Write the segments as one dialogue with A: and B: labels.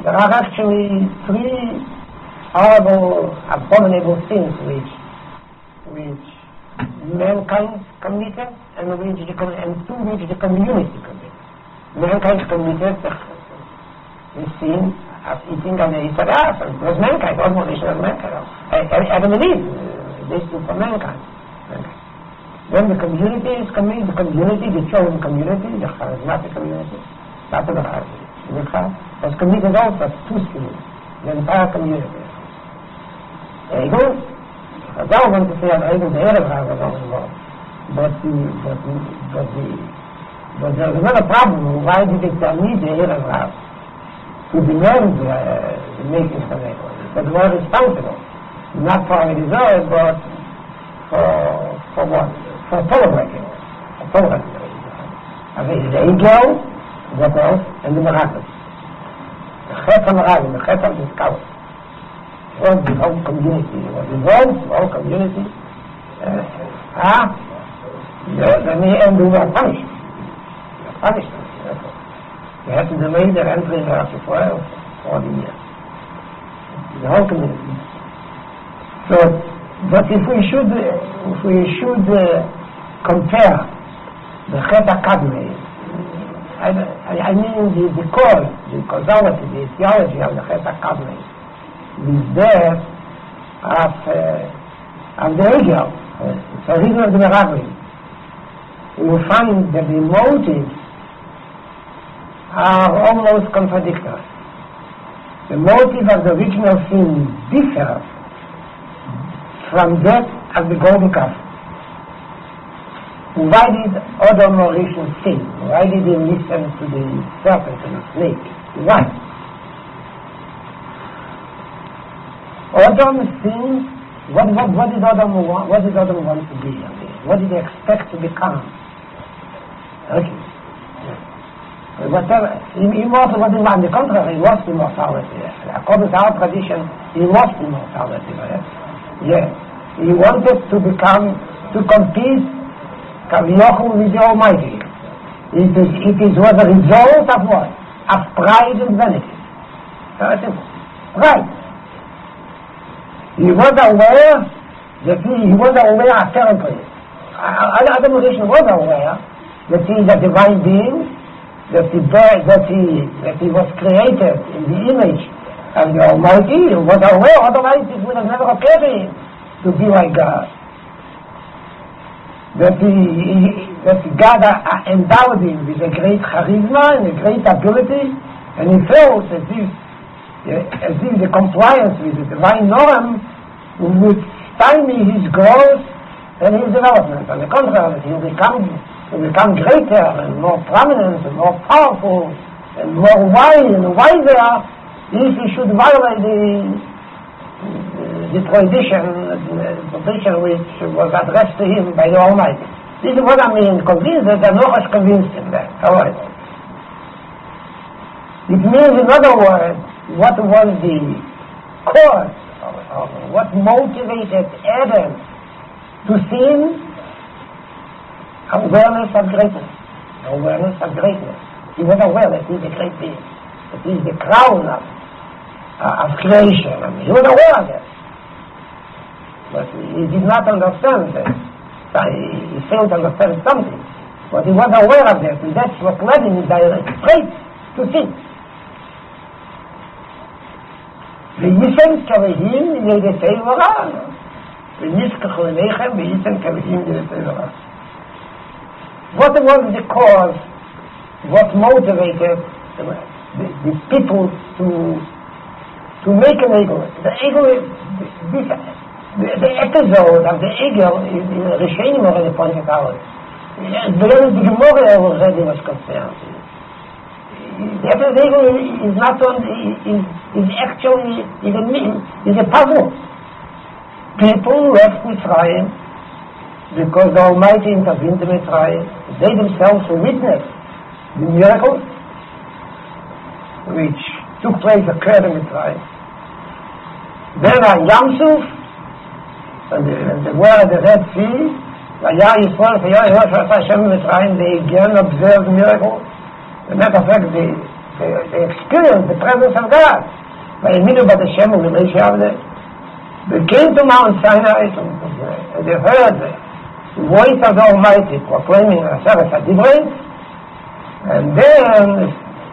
A: there are actually three horrible, abominable sins which mankind committed and two which the community committed. Mankind committed the sin of eating of the Yitzhak, and it was mankind, almost of mankind. Adam and Eve, they stood for mankind. Then the community is committed, the chosen community, the charismatic community, not the Chaz, was committed also to two sins, the entire community. There you go. I don't want to say that even the Erev Rav was not involved. But there's another problem. Why did they tell me the Erev Rav to demand the making of it? That they were responsible. Not for a result, but for what? For tolerating. I mean, the Egel, what else? And the Meraglim. The Chet HaMeraglim, the Chet HaMeraglim. Was the whole community, was involved, the whole community. Then they were punished. They had to delay their entry in Eretz Yisrael for 40 years. The whole community. So, but if we should compare the Chet HaKadmei, I mean the core, the causality, the theology of the Chet HaKadmei, with death of the Egel, so he's of the Meraglim, we will find that the motives are almost contradictory. The motive of the original sin differs from that of the golden calf. Why did Adam Rishon sin? Why did he listen to the serpent and the snake? Why? Adam sinned. What did Adam want? What did Adam want to be? What did he expect to become? Okay. Whatever. Immortal, what did he want? On the contrary, he lost immortality. According to our tradition, he lost immortality. Yeah. He wanted to compete with the Almighty. It was a result of what? Of pride and vanity. Very simple. Pride. He was aware apparently. Adam Rishon was aware that he is a divine being, that he was created in the image of the Almighty. He was aware, otherwise it would have never occurred to him to be like God. That God endowed him with a great charisma and a great ability, and he felt as if the compliance with the divine norm would stymie his growth and his development. On the contrary, he will become greater and more prominent and more powerful and more wise and wiser if he should violate the tradition which was addressed to him by the Almighty. This is what I mean, convinced that Noach convinced him that. However, it means, in other words, what was the cause of what motivated Adam to sin? Awareness of greatness. Awareness of greatness. He was aware that he is a great being, that he is the crown of creation. I mean, he was aware of that. But he did not understand that. He failed to understand something. But he was aware of that, and that's what led him straight to sin. וישם כבהים לידי ורע ונזכחו אליכם וישם כבהים לידי ורע. What was the cause, what motivated the people to make an eagle? The eagle, the episode of the eagle is Rishonim already pointed out. The Gemara already was concerned. The eagle is not only, is actually is a puzzle. People left Mitzrayim because the Almighty intervened in Mitzrayim. They themselves witnessed the miracles which occurred in Mitzrayim. Then on Yam Suf, and the word of the Red Sea, they again observed miracles. As a matter of fact, the they experienced the presence of God. By Emilu Bad Hashem and Moshe Avnei. They came to Mount Sinai and they heard the voice of the Almighty proclaiming Aseret HaDivrei, and then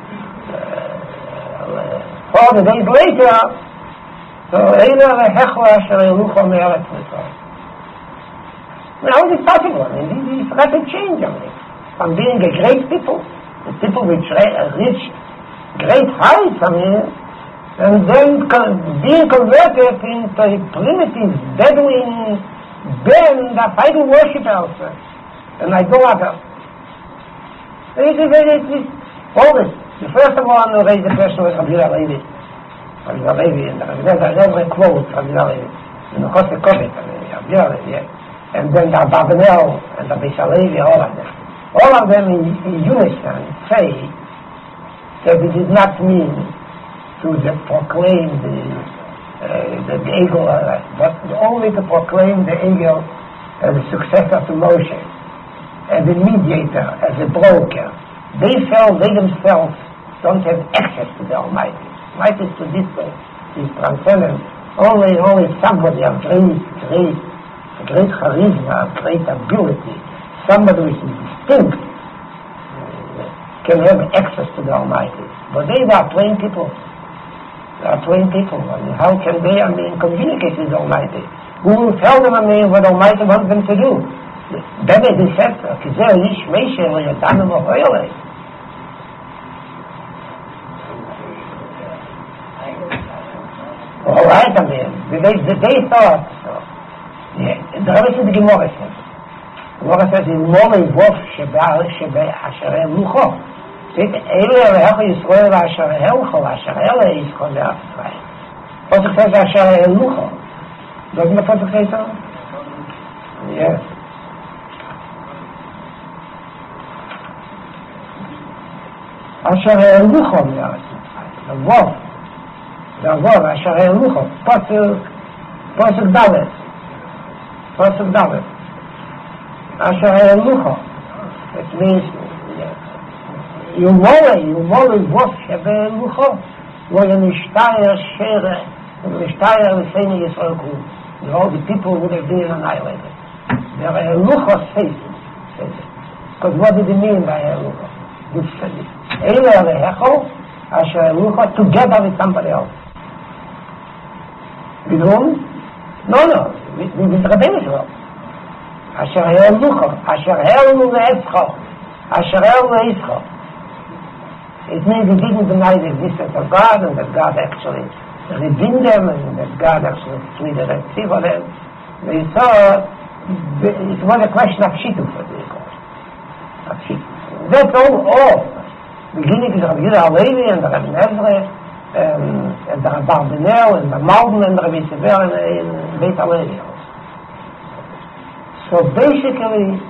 A: 40 days later, so Eila Vehechla Asher Yelucho Me'eretz Mitzrayim. How is it possible? I mean, this is rapid change. I mean, from being a great people, the people which reach great heights, I mean, and then being converted into a primitive Bedouin band of idol worshippers and idolaters. This is all this. The first of all, I raised the question was Rabbi Levi. Rabbi Levi, and there's every quote Rabbi Levi. In the Chosek Kovet, I mean, Rabbi Levi, yeah. And then the Abarbanel and the Beis Halevi, all of them. All of them in unison say that it did not mean to proclaim the Egel, but only to proclaim the Egel as a successor to Moshe, as a mediator, as a broker. They themselves don't have access to the Almighty. Almighty is to this way, is transcendent. Only somebody of great charisma, great ability, somebody which is distinct, can have access to the Almighty. But they are plain people. They are plain people. I mean, how can they, communicate with the Almighty? Who will tell them, what the Almighty wants them to do? Then they said, Kizer Ish Meishe V'Yadanu V'Hoyolei. All right, they thought, the Rebbe said the Gemara says. The Gemara says, in Molei Vof Shebe Asher Lucho. Eile Rehecha Yisrael Asher Helcho, Asher Ele Yisrael Ve'Afraim. Pasuk says Asher Lucho. Doesn't the Pasuk say so? Yes. Asher Lucho Me'aretz Mitzrayim. The Vov, Asher Lucho. Pasuk Dalet. Pasuk Dalet. Asher Lucho. It means Yumole Vov Shebe Lucho. Lo Yenishtayer Shere Yenishtayer L'Seini Yisrael Kul. All the people would have been annihilated. The Lucho says it. Because what did he mean by Lucho? This said it. Eile Rehecho Asher Lucho together with somebody else. With whom? No. With Rabbeinu Shalom. Asher Lucho. Asher Le'etzcho. Asher Le'etzcho. It means he didn't deny the existence of God, and that God actually redeemed them, and that God actually split the Red Sea for them. They saw it was a question of shituf, what they call it. That's all. Beginning with Rabbi Yehuda Halevi and the Rabbi Ezra, and the Rabbi Benel, and the Malden, and the Rabbi Sever, and Beit Halevi. So basically,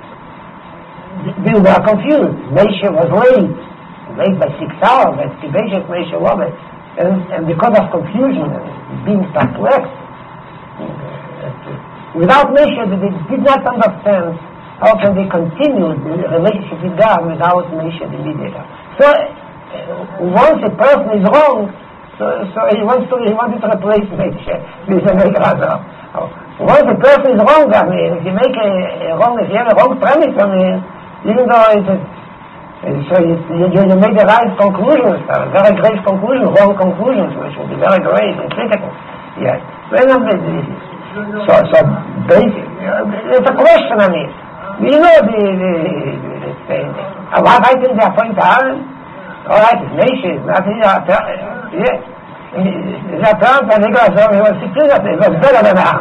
A: they were confused. Moshe was late by 6 hours, that's the basic Moshe was, and because of confusion and being perplexed, without Moshe, they did not understand how can they continue the relationship with God without Moshe the mediator. So once a person is wrong, so he wanted to replace Moshe with a Medrash. Once a person is wrong, if you make if you have a wrong premise, even though so you made the right conclusions, very great conclusions, wrong conclusions, which will be very great and critical. Yes. So basic. It's a question, You know the saying. What I think they are pointing out, all right, it's nation, nothing, yes. It's apparent that he was 16, it was better than now.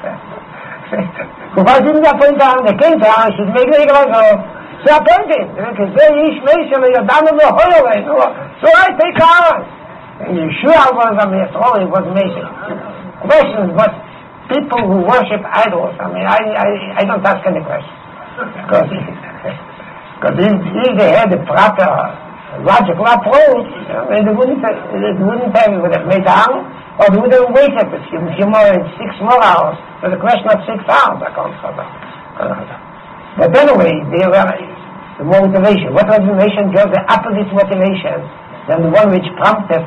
A: Why didn't they point out, they came down, should make it so appointed, because they each nation, you're down in the whole way. So I take on. And Yeshua was it was amazing. Questions, but people who worship idols, I don't ask any questions. Because if they had the proper logical approach, they wouldn't have it would have made down, or they would have waited a few more, 6 more hours. So the question of 6 hours, I can't stop. But anyway, they were the motivation. What was the motivation? Just the opposite motivation. than the one which prompted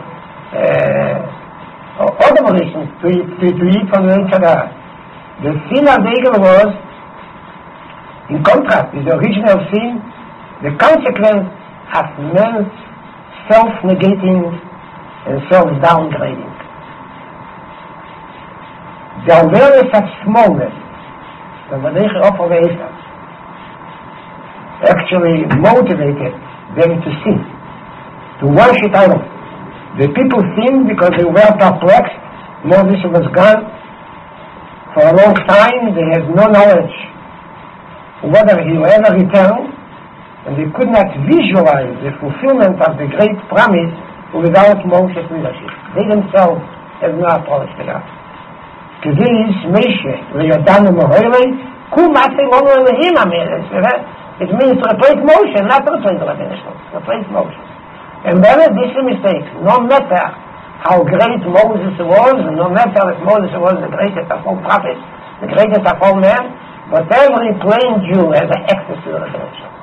A: other volitions to eat from the each other. The sin of the eagle was, in contrast with the original sin, the consequence of man's self-negating and self-downgrading. The awareness of smallness, the Vadeicher of Eisa, actually motivated them to sin, to worship idols. The people sinned because they were perplexed. Moses was gone for a long time. They had no knowledge whether he will ever return, and they could not visualize the fulfillment of the great promise without Moshe's leadership. They themselves have no approach to that. Kedis Moshe le'yodanu mo'orei ku ma'aseh lo Elohim amelech. It means to replace Moshe, not to replace the Rebbeinu Shalom. Replace Moshe. And then this is a mistake. No matter how great Moses was, no matter if Moses was the greatest of all prophets, the greatest of all men, but every plain Jew has an access to the Rebbeinu Shalom.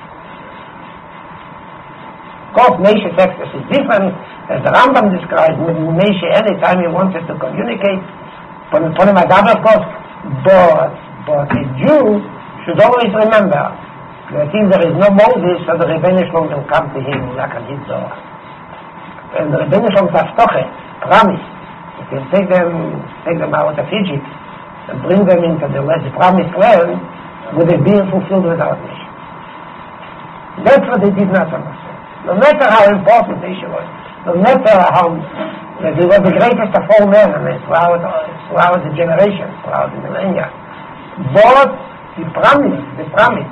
A: Of course, Moshe's access is different, as the Rambam described. Moshe, anytime he wanted to communicate, of course, but a Jew should always remember that if there is no Moses, so the Rebbeinu Shalom will come to him like an Zohar. And the Rebbeinu Shalom's Haftoche, promise, if you take them out of Egypt and bring them into the promised land, would have been fulfilled without Moshe. That's what they did not understand. No matter how important Moshe was, no matter how that he was the greatest of all men, I mean, throughout the generations, throughout the millennia. But the promise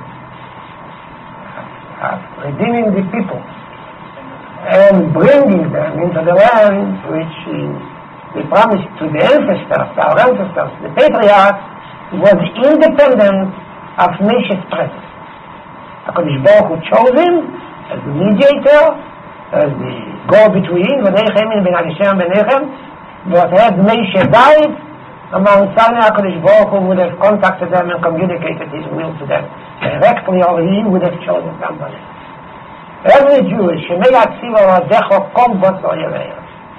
A: of redeeming the people and bringing them into the land which he promised to the ancestors, our ancestors, the patriarchs, was independent of Moshe's presence. HaKadosh Baruch Hu chose him as the mediator, as the go-between, V'neichem in Ben Hashem Benechem, but had Moshe died, Mount Sinai, HaKadosh Baruch Hu would have contacted them and communicated his will to them directly, or he would have chosen somebody. Every Jewish, Shemei Atziva Radecho Kol Bosor Yereya.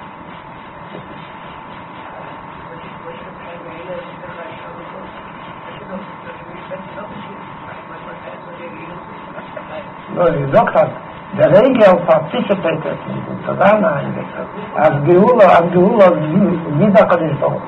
A: No, the doctor, the Regel participated in the Tzadana, in the Avgeula, Vida Kodesh Baruch.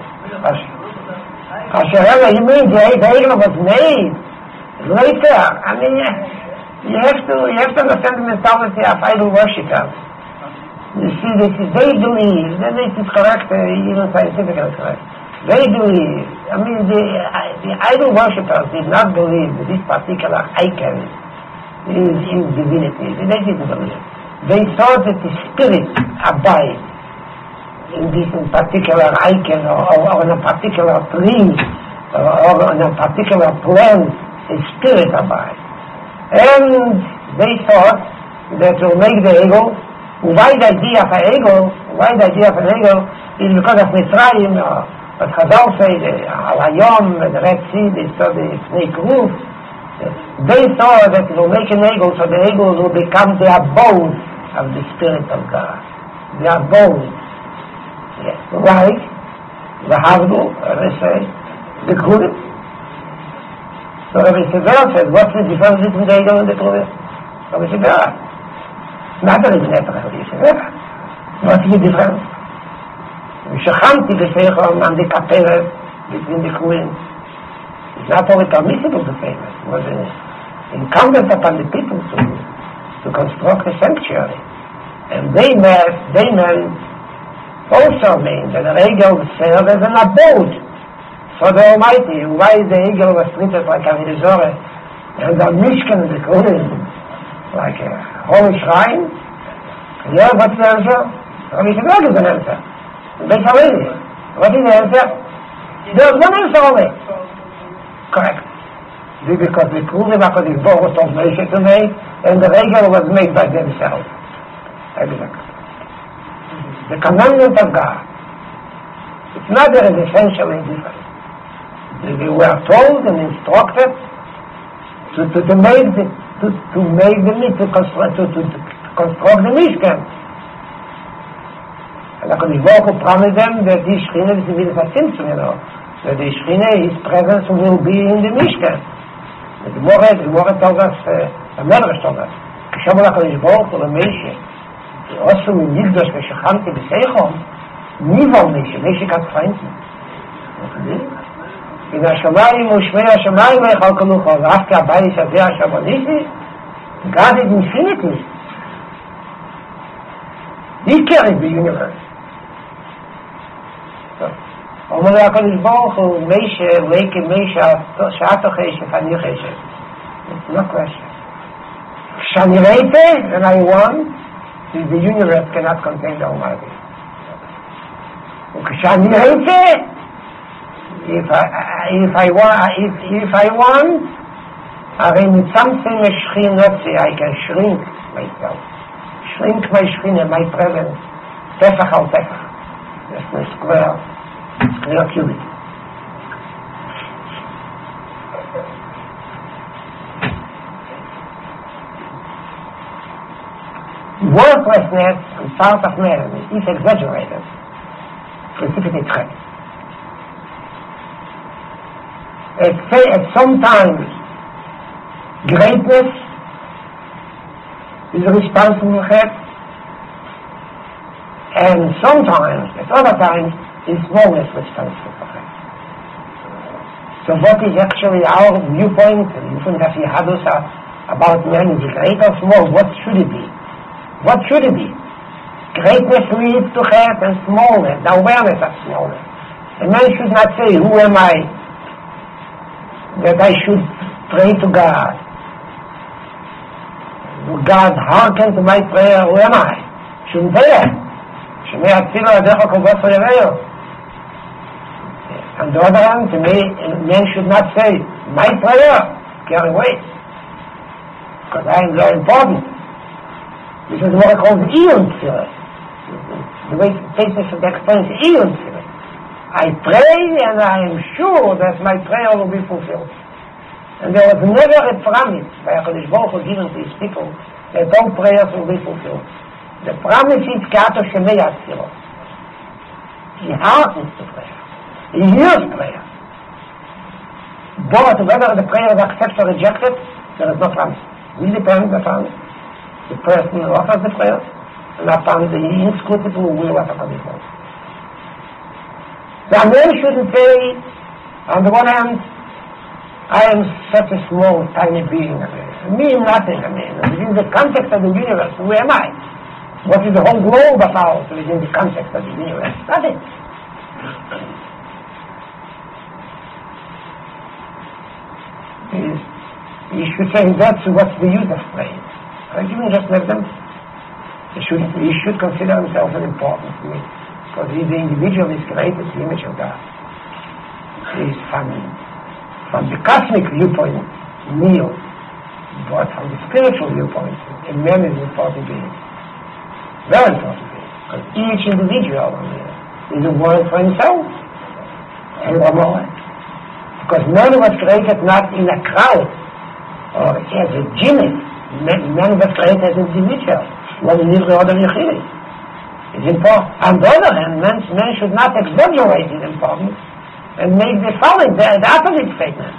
A: Asher he made, the Regel was made later. I mean, you have to understand the mentality of idol worshippers. You see, they believe, and it is correct, even scientifically correct. They believe, I mean, the idol worshippers did not believe that this particular icon is divinity. They didn't believe. They thought that the spirit abides in this particular icon or in a particular tree or in a particular plant, a spirit abides. And they thought that to make the ego, why the idea of an ego is because of Mitzrayim, but Chazal say, the Al-Hayom, the Red Sea, they saw the snake roof. They thought that it will make an ego, so the ego will become the abode of the Spirit of God. The abode. Yes. Like the Havdu, as I say, the Kulim. So Rabbi Severa said, what's the difference between the ego and the Kulim? Rabbi Severa. Not that it's never Rabbi Severa. What's the difference? Shachamti b'seichon and the kaperes between the Kulim. It's not only permissible to say that. It was incumbent upon the people to construct a sanctuary. And they also mean that the eagle served as an abode for the Almighty. Why the eagle was treated like a Rizore and the Mishkan, the Kulim, like a holy shrine? Yeah, what's the answer? Rabbi Shimon is an answer. What is the answer? There's one answer only. Correct. Because the Kulim HaKadosh Baruch Hu told Moshe to make, and the eagle was made by themselves. Exactly. The commandment of God. It's not that it's essentially different. They were told and instructed to construct the Mishkan. And the Kodesh promised them that the Shechina is the Simpson, that the Shechina, his presence will be in the Mishkan. The Gemara told us, the Medrash told us, כשאמר הקדוש ברוך הוא למשה, עשו ממקדש ושכנתי בסייחו, ניבול משה כת פרנקי. מן השמיים ושמי השמיים ויכל כלוכו, ואף הבית הזה אשר בניתי, God is infinity. He carries the universe. אומר הקדוש ברוך הוא, משה, ויקי משה, שעת חשב, אני חשב. It's no question. כשאני ראיתי, and I want, the universe cannot contain the Almighty. וכשאני ראיתי, if I want, הרי מצמצם שכינתי, I can shrink myself. Shrink my Shekhinah, my presence, תפח על תפח. That's the square cubit. Worthlessness on part of man, if exaggerated, precipitate threat. At sometimes, greatness is responsible for threat, and sometimes, at other times, is smallness responsible for threat. So what is actually our viewpoint, you think that we had us about man, is it great or small? What should it be? What should it be? Greatness leads to hurt and smallness, the awareness of smallness. A man should not say, who am I, that I should pray to God. God, hearken to my prayer, who am I? Shouldn't say that. On the other hand, man should not say, my prayer, carry away, because I am very important. This is what I call the Eon Spirit. The way Pesach explains Eon Spirit. I pray and I am sure that my prayer will be fulfilled. And there was never a promise by HaKadosh Baruch Hu given to his people that all prayers will be fulfilled. The promise is Kato Shemei Atziro. He hearkens to prayer. He hears prayer. But whether the prayer is accepted or rejected, there is no promise. It will depend on the promise. The person who offers the prayer, and upon the inscrutable will of HaKadosh Baruch Hu. The man shouldn't say, on the one hand, I am such a small, tiny being. Me, nothing. Within the context of the universe, who am I? What is the whole globe about within the context of the universe? Nothing. You should say, that's what's the use of praying. I didn't just let them. He should consider himself an important being, because he's the individual, is created the image of God. He's from the cosmic viewpoint, Neo, but from the spiritual viewpoint, a man is an important being. Very important being, because each individual is a world for himself, and one more. Because man was created not in a crowd, or as a genius. Man was created as an individual. What is the order of Yechili? It's important. On the other hand, man should not exaggerate his importance and make the following, the opposite statement.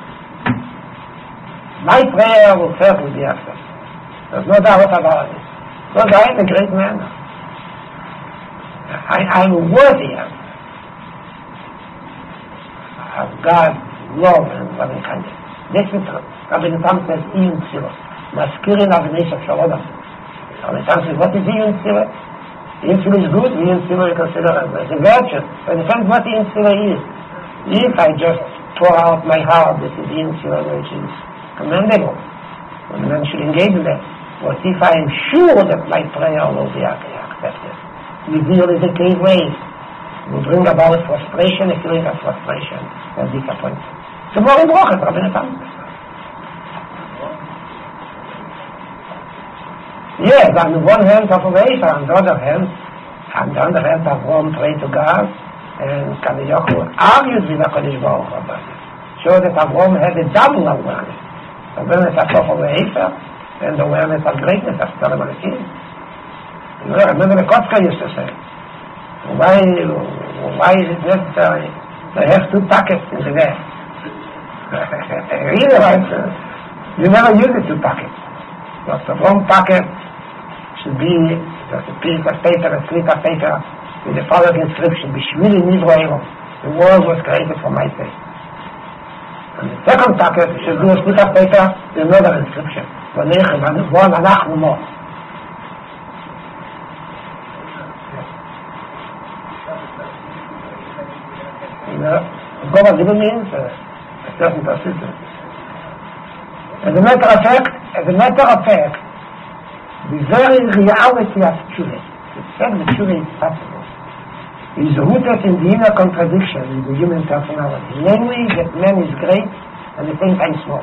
A: My prayer will certainly be accepted. There's no doubt about it. Because I am a great man. I'm worthy of God's love and loving kindness. This is Rabbi Natan says, Iyun Tzira. Maskirin Avnei Shalom. Rabbi Natan says, what is Iyun Tzira? Iyun Tzira is good, Iyun Tzira you consider as a virtue. But it depends what Iyun Tzira is. If I just pour out my heart, this is Iyun Tzira, which is commendable. And man should engage in that. But if I am sure that my prayer will be accepted, reveal is a cave ways, will bring about frustration, a feeling of frustration and disappointment. So more in Brochet, Rabbi Natan. Yes, on the one hand, Abraham, on the other hand, Abraham prayed to God, and Kaviyachur argues with HaKadosh Baruch Hu. Shows that Abraham had a double awareness. Awareness of Efer, and awareness of greatness of Tzaddik Malakim. Remember the Kotzka used to say, Why is it necessary to have two pockets in the bag? Really, you never use it, two pockets. But the one pocket should be just a piece of paper, a slip of paper, with the following inscription: Bishvili Nivro, the world was created for my sake. And the second pocket should be a slip of paper with another inscription: Anachnu Mo. God given means a certain persistence. As a matter of fact, the very reality of Tshuva, the fact that Tshuva is possible, is rooted in the inner contradiction in the human personality. Namely, that man is great and at the same time small.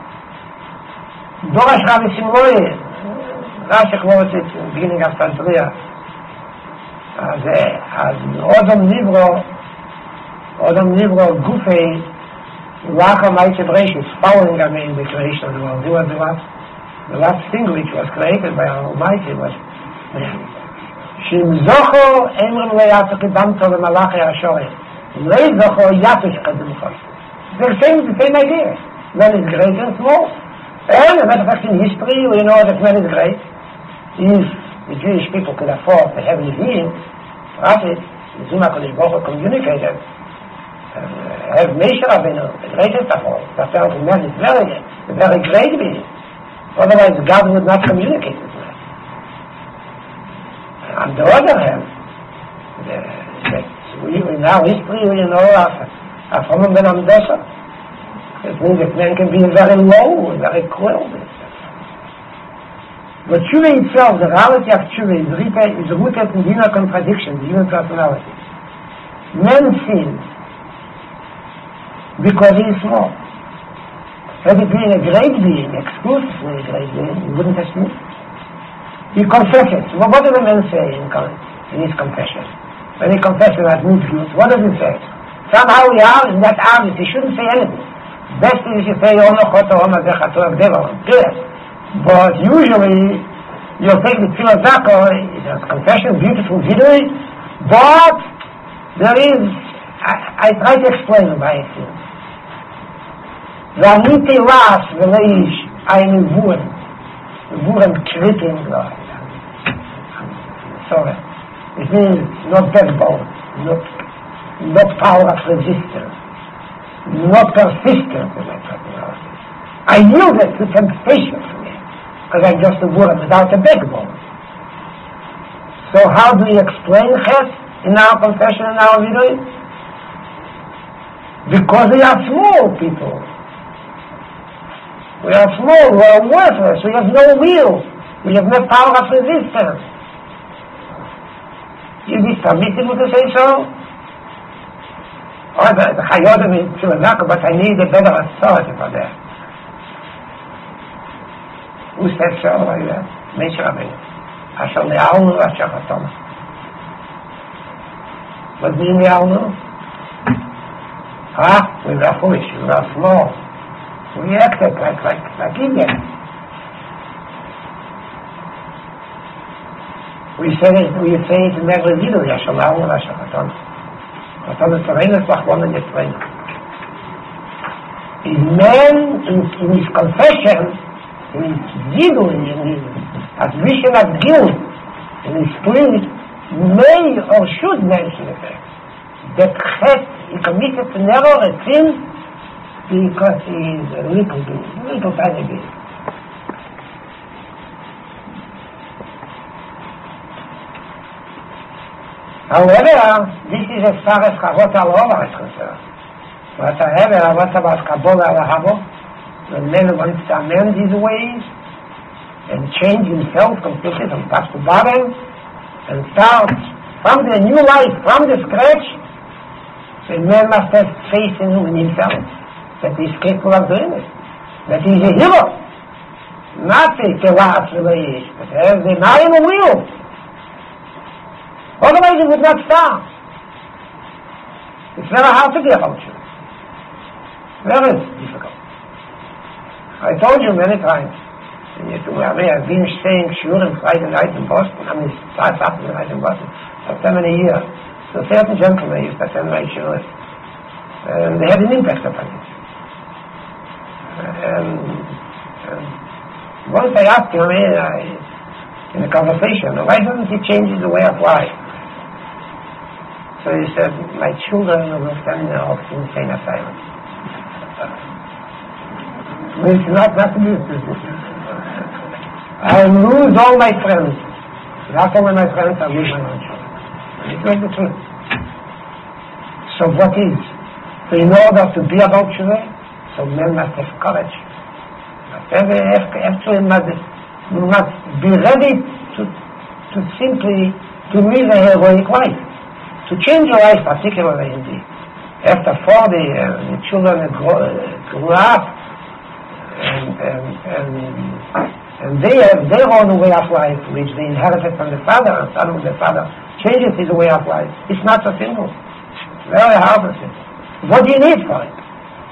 A: Dorash Rabbi Simloi, Rashi quotes it in the beginning of Tantria, as Odom Nivro Gufei Lacha Maiche Breshis, following in the creation of the world. He was the last thing which was created by our Almighty was Shim Zocho Emrim Leyato Kedamto V'Malachi Ashore Lei Zocho Yatush Kedamcho. The same idea. Man is great and small. And as a matter of fact, in history we know that man is great. If the Jewish people could afford the heavenly being, Rashi, the Zima Kodesh Baruch Hu communicated, have Moshe Rabbeinu, the greatest of all. That man is a very great being. Otherwise, God would not communicate with man. On the other hand, in our history, we know of Haman ben Amdosa. It means that man can be very low, very cruel. But Tshuva itself, the reality of Tshuva, is rooted in the inner contradiction, the human personality. Man sins because he is small. Had it been a great being, exclusively a great being, he wouldn't have sinned. He confesses. Well, what does a man say in his confession? When he confesses that needs guilt, what does he say? Somehow he is that obvious, he shouldn't say anything. Best is if you say, but usually you'll take the Tfilah Zako, it's confession, beautiful video, but there is, I try to explain why it is. ועניתי רעש ולאיש היינו וורם קריפים sorry, it means not backbone, not power of resistance, not persistence. I yielded to temptation for me because I'm just a wurm without a backbone. So how do we explain Ches in our confession and our video? Because we are small people. We are small, we are worthless, we have no will, we have no power of resistance. Is it permissible to say so? Or the Chayodim is Tzilah, but I need a better authority for that. Who said so like that? Moshe Rabbeinu. Asher Ne'alnu, Asher Chatom. What do you mean Ne'alnu? We were foolish, we were small. We acted like idiots. We say it in every video, Yashalahu, Yashachatan. Chatan is Terenes, Lachwan and Yisrael. His man, in his confession, in his zidu, in his admission of guilt, in his plea, may or should mention the fact that Chet, he committed an error, a sin, because he is a little tiny bit. However, this is as far as Chavot al-Olah is concerned. However, what about Kabbalah al-Habo? When man wants to amend his ways and change himself completely from top to bottom and start from the new life, from the scratch, the man must have faith in himself. That he is capable of doing it. That he is a hero. Not a telas relayish, but has the iron will. Otherwise he would not start. It's very hard to be about you. Very difficult. I told you many times, I've been saying shiur on Friday night in Boston, Saturday night in Boston, for so many years. So certain gentlemen used to attend my shiur, and they had an impact upon me. And once I asked him in a conversation, why doesn't he change the way of life? So he said, my children will send me off to insane asylum. Which is not good. I lose all my friends. Not only my friends, I lose my own children. It's not the truth. So what is? So in order to be about Shuvah, so men must have courage. Must be ready to simply to live a heroic life, to change your life, particularly in the after 40, the children grew up, and they have their own way of life, which they inherited from the father, and suddenly the father changes his way of life. It's not so simple. It's very hard to say. What do you need for it?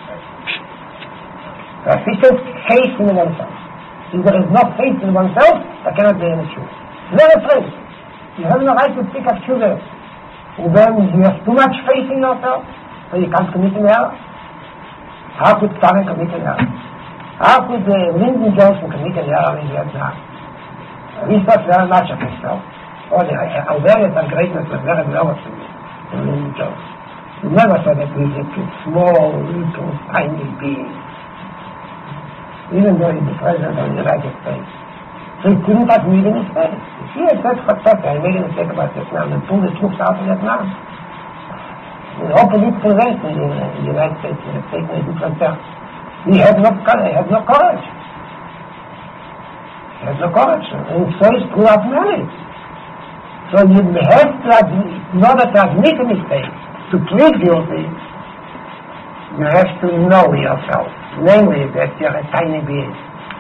A: Persistent faith in oneself. If there is no faith in oneself, there cannot be any truth. Very afraid. You have no right to speak of truth. When you have too much faith in yourself, so you can't commit an error. How could Stalin commit an error? How could Lyndon Johnson commit an error in Vietnam? He thought very much of himself. Awareness and greatness was very relevant to Lyndon Johnson. He never saw that we were a small, little, tiny being. Even though he's the president of the United States. So he couldn't have made a mistake. If he had said, I made a mistake about Vietnam and pulled the troops out of Vietnam. All political events in the United States have taken a different turn. He had no courage. He had no courage. And so he screwed up many. So you have to admit, in order to admit a mistake, to plead guilty, you have to know yourself. Namely, that you're a tiny being,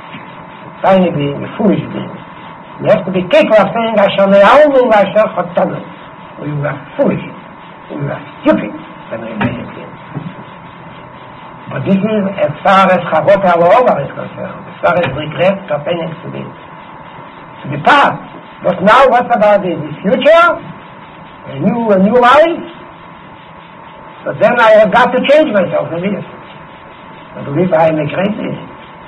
A: a foolish being. You have to be capable of saying, I shall ne'almu v'asher chotonu. You are foolish, you are stupid, when you make it. But this is as far as Chavot HaLo'omer is concerned, as far as regret pertaining to the past. But now, what about the future? A new life? But then I have got to change myself immediately. I believe I am a great being.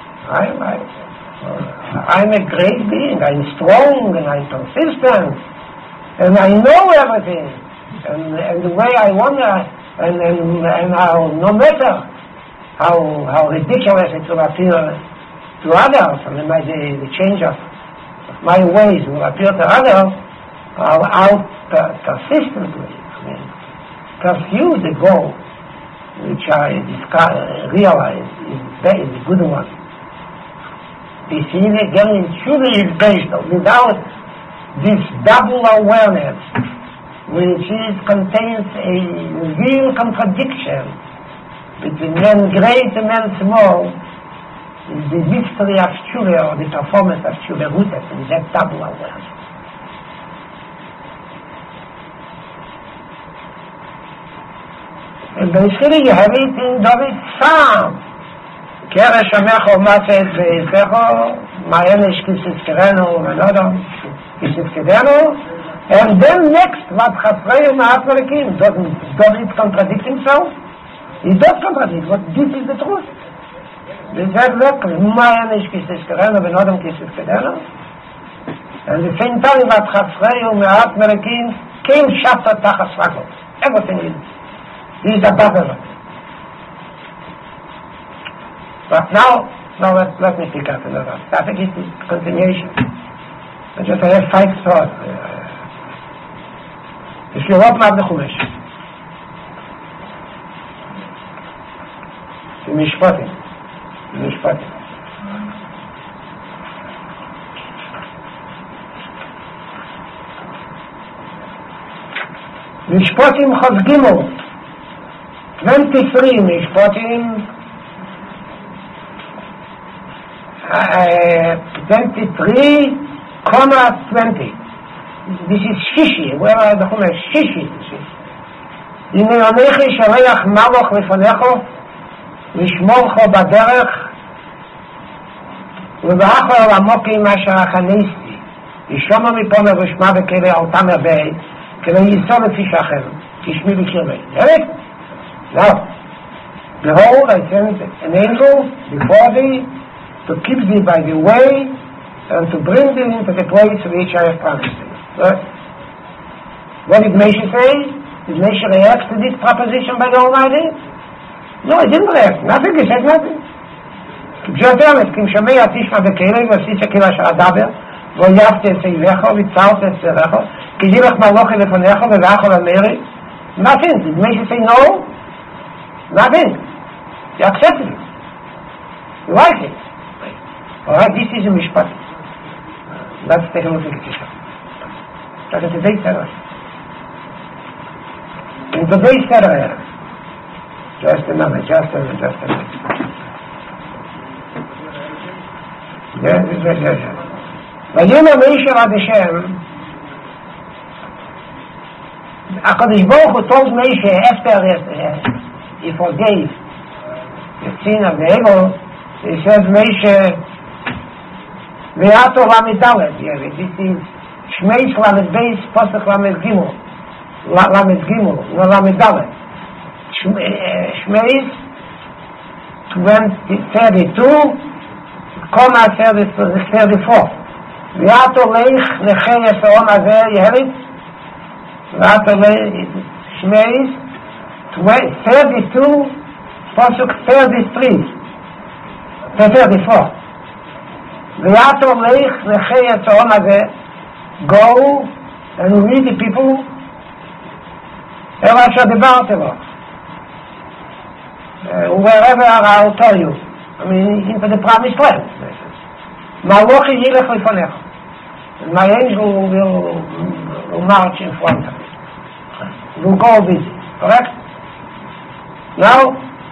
A: I'm a great being. I'm strong and I'm consistent. And I know everything. And the way I want and how, no matter how ridiculous it will appear to others, and the change of my ways will appear to others, I'll persistently pursue the goal which I realize is a good one. This is again truly is based on, without this double awareness, which contains a real contradiction between men great and men small, is the mystery of Tshuva, or the performance of Tshuva rooted in that double awareness. And basically you have it in David's Psalm. Kere shamecho matzet ve'izbecho, ma'enish kisizkerenu, v'nodom kisizkerenu. And then next, what chasreyu ma'at melekim. Doesn't David contradict himself? He does contradict, but this is the truth. He said, look, ma'enish kisizkerenu, v'nodom kisizkerenu. And at the same time, what chasreyu ma'at melekim, came shafta tachas rakot. Everything is. He is above it. But now let me pick up another topic. It is continuation. I just have 5 thoughts. If you open up the Chumash, the Mishpatim. Mishpatim Chaz Gimel. 23 Mishpatim, 23,20. This is Shishi. Where are the Chumash? Shishi. הנה אנכי שולח מלוך לפניך לשמורך בדרך ובאחר עמוקים אשר הכניסתי ישומע מפונה ושמע בכלא אלתם הבא כלא ייסע לפי שכם Kishmi B'Kirvei. Get it? Now, behold, I sent an angel before thee to keep thee by the way and to bring thee into the place which I have promised thee. Right? What did Moshe say? Did Moshe react to this proposition by the Almighty? No, he didn't react. Nothing. He said nothing. Just tell it. Kim Shomei Atishma B'Kirvei v'asisa kila sha'adaber ויפת את סביבך ויצרת את סביבך כי זילך מלוכי לפניך ובאחו למרי. Nothing. Did Moshe say no? Nothing. He accepted it. He liked it. Alright, this is a mishpat. Let's take a look at it. Look at today's Torah. In today's Torah, just a minute. Yes. ויאמר משה עד השם, הקדוש ברוך הוא told Moshe after he forgave the sin of the evil, he said Moshe, ואתו למד ד', this is שמייס למד בייס פסוק למד גימל, לא למד ד', שמייס 32, קומה 34. ואתו לך לחי הסעון הזה יהלת ואתו שמייס 32 פסוק 34 ואתו לך לחי הסעון הזה go and read the people ever shall depart ever wherever I'll tell you, I mean into the promised land. Malochi ילך לפניך. My angel will march in front of it. Will go with it. Correct? Now,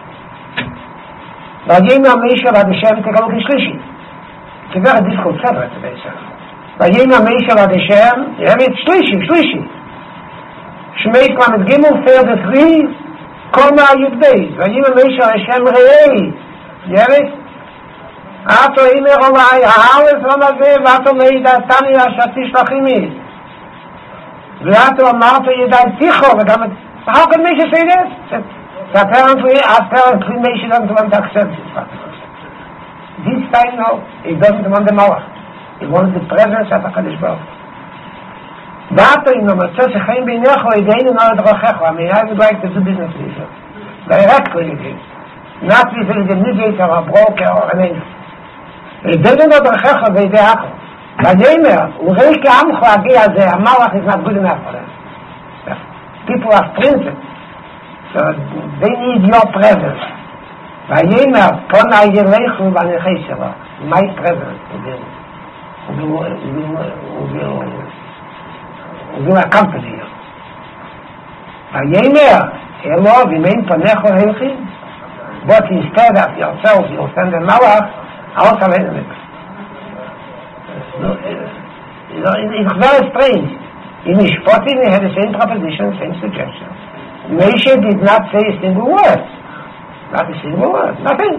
A: ויאמר משה עד השם, take a look in שלישי. It's a very difficult Torah today, sir. ויאמר משה עד השם, שלישי. שמייס למד גימל, 33, קומה י' בייס. ויאמר משה עד השם ראי. ירס? אתו אימר עלי, הארץ רמזה, ואתו לידעתני אשתי שלחימי. ואתו אמרת ידעתיכו, וגם how can Moshe say this? Apparently Moshe doesn't want to accept it. This time no, he doesn't want the Malach. He wants the presence of HaKadosh Baruch Hu. ואתו אם נמצא שחיים בעיניך, ידענו נא לדרכך. I mean, I would like to do business with you. Directly with you. Not with the mediator or a broker or an angel. ידענו לדרכך וידעך. ויאמר, וראי כעמך הגיע הזה, המלאך is not good enough for them. People are princes, so they need your presence. ויאמר, פונה ילכו בנכי שלו. My presence will accompany you. ויאמר, אלוהים, אם אין פניך הלכים, but instead of yourself, you'll send a malach, also let him. It's very strange. In Mishpatim, we had the same proposition, same suggestion. Moshe did not say a single word. Not a single word. Nothing.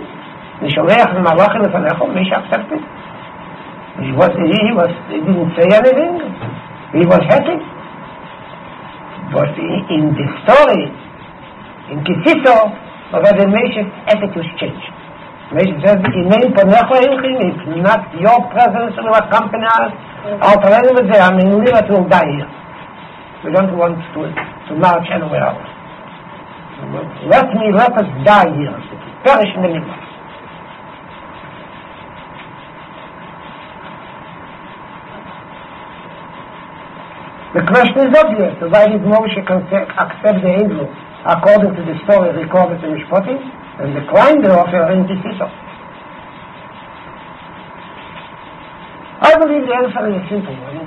A: Moshe accepted. He didn't say anything. He was happy. But in the story, in Kisiso, the Moshe's attitude changed. Moshe says, if not your presence will accompany us, I mean, we will die here. We don't want to march anywhere else. Let us die here, perish in the middle. The question is obvious. Why did Moshe accept the angel according to the story recorded in Mishpatim and decline the offer in Kisiso? I believe the answer is a simple one.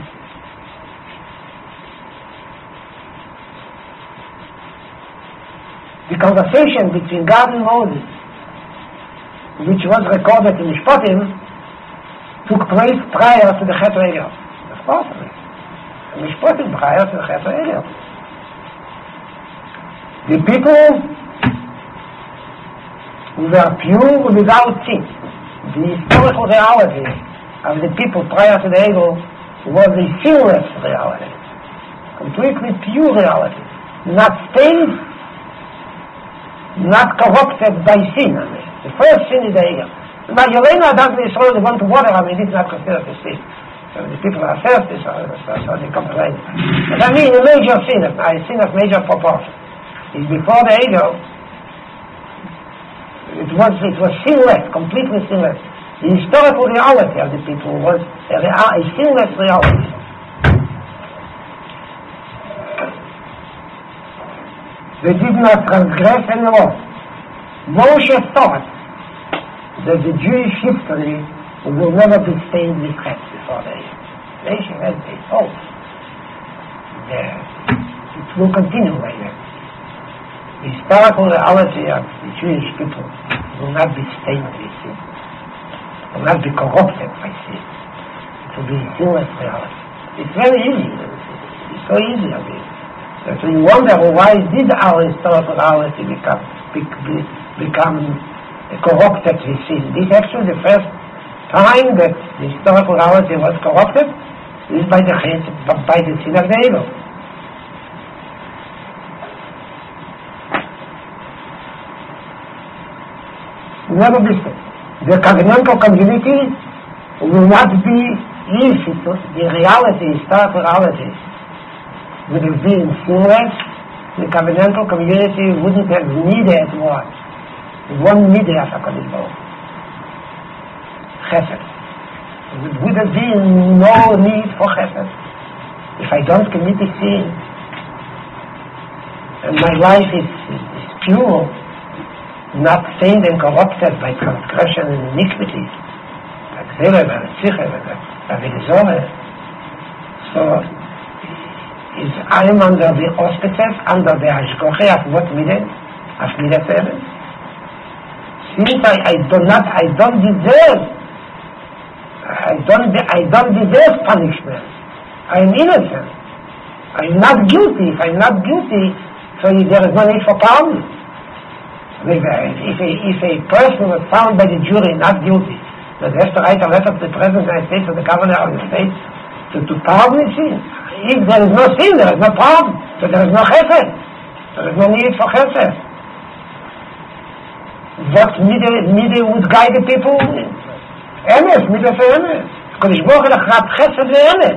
A: The conversation between God and Moses, which was recorded in Mishpatim, took place prior to the Chet HaElyon. Of course, Mishpatim prior to the Chet HaElyon. The people were pure without sin. The historical reality of the people prior to the Egel was a sinless reality, completely pure reality. not stained, not corrupted by sin. The first sin is the Egel. By Yelena doesn't Israel want to water, this is not considered a sin. So the people are thirsty, so they complain. But a major sin, a sin of major proportion. Is before the Egel, it was sinless, completely sinless. The historical reality of the people was a sinless reality. They did not transgress any law. Moshe thought that the Jewish history will never be stained with red before the nation has a hope. It will continue like that. The historical reality of the Jewish people will not be stained with sin, will not be corrupted by sin. It will be a sinless reality. It's very easy. It's so easy of it. So you wonder why did our historical reality become corrupted with sin. This is actually the first time that the historical reality was corrupted is by the sin of the Egel. Never be so. The covenantal community will not be easy to the reality, historical reality. Would have been sinless, the covenantal community wouldn't have needed what? One needed of HaKadosh Baruch Hu. Chesed. There would have been no need for chesed. If I don't commit a sin, and my life is pure, not stained and corrupted by transgression and iniquity, like Zerah and Tzichah and Avedizorah, so I am under the auspices, under the hashgacha of what midah, of midah seven. Since I don't deserve punishment. I am innocent. I am not guilty. If I am not guilty, so there is no need for pardon. If a person was found by the jury not guilty, then he has to write a letter to the President of the United States or the Governor of the State to pardon his sin. If there is no sin, there is no pardon. So there is no chesed. There is no need for chesed. What midah would guide the people? Emes, midah for emes. Kodesh Baruch Hu achrab chesed le'emes.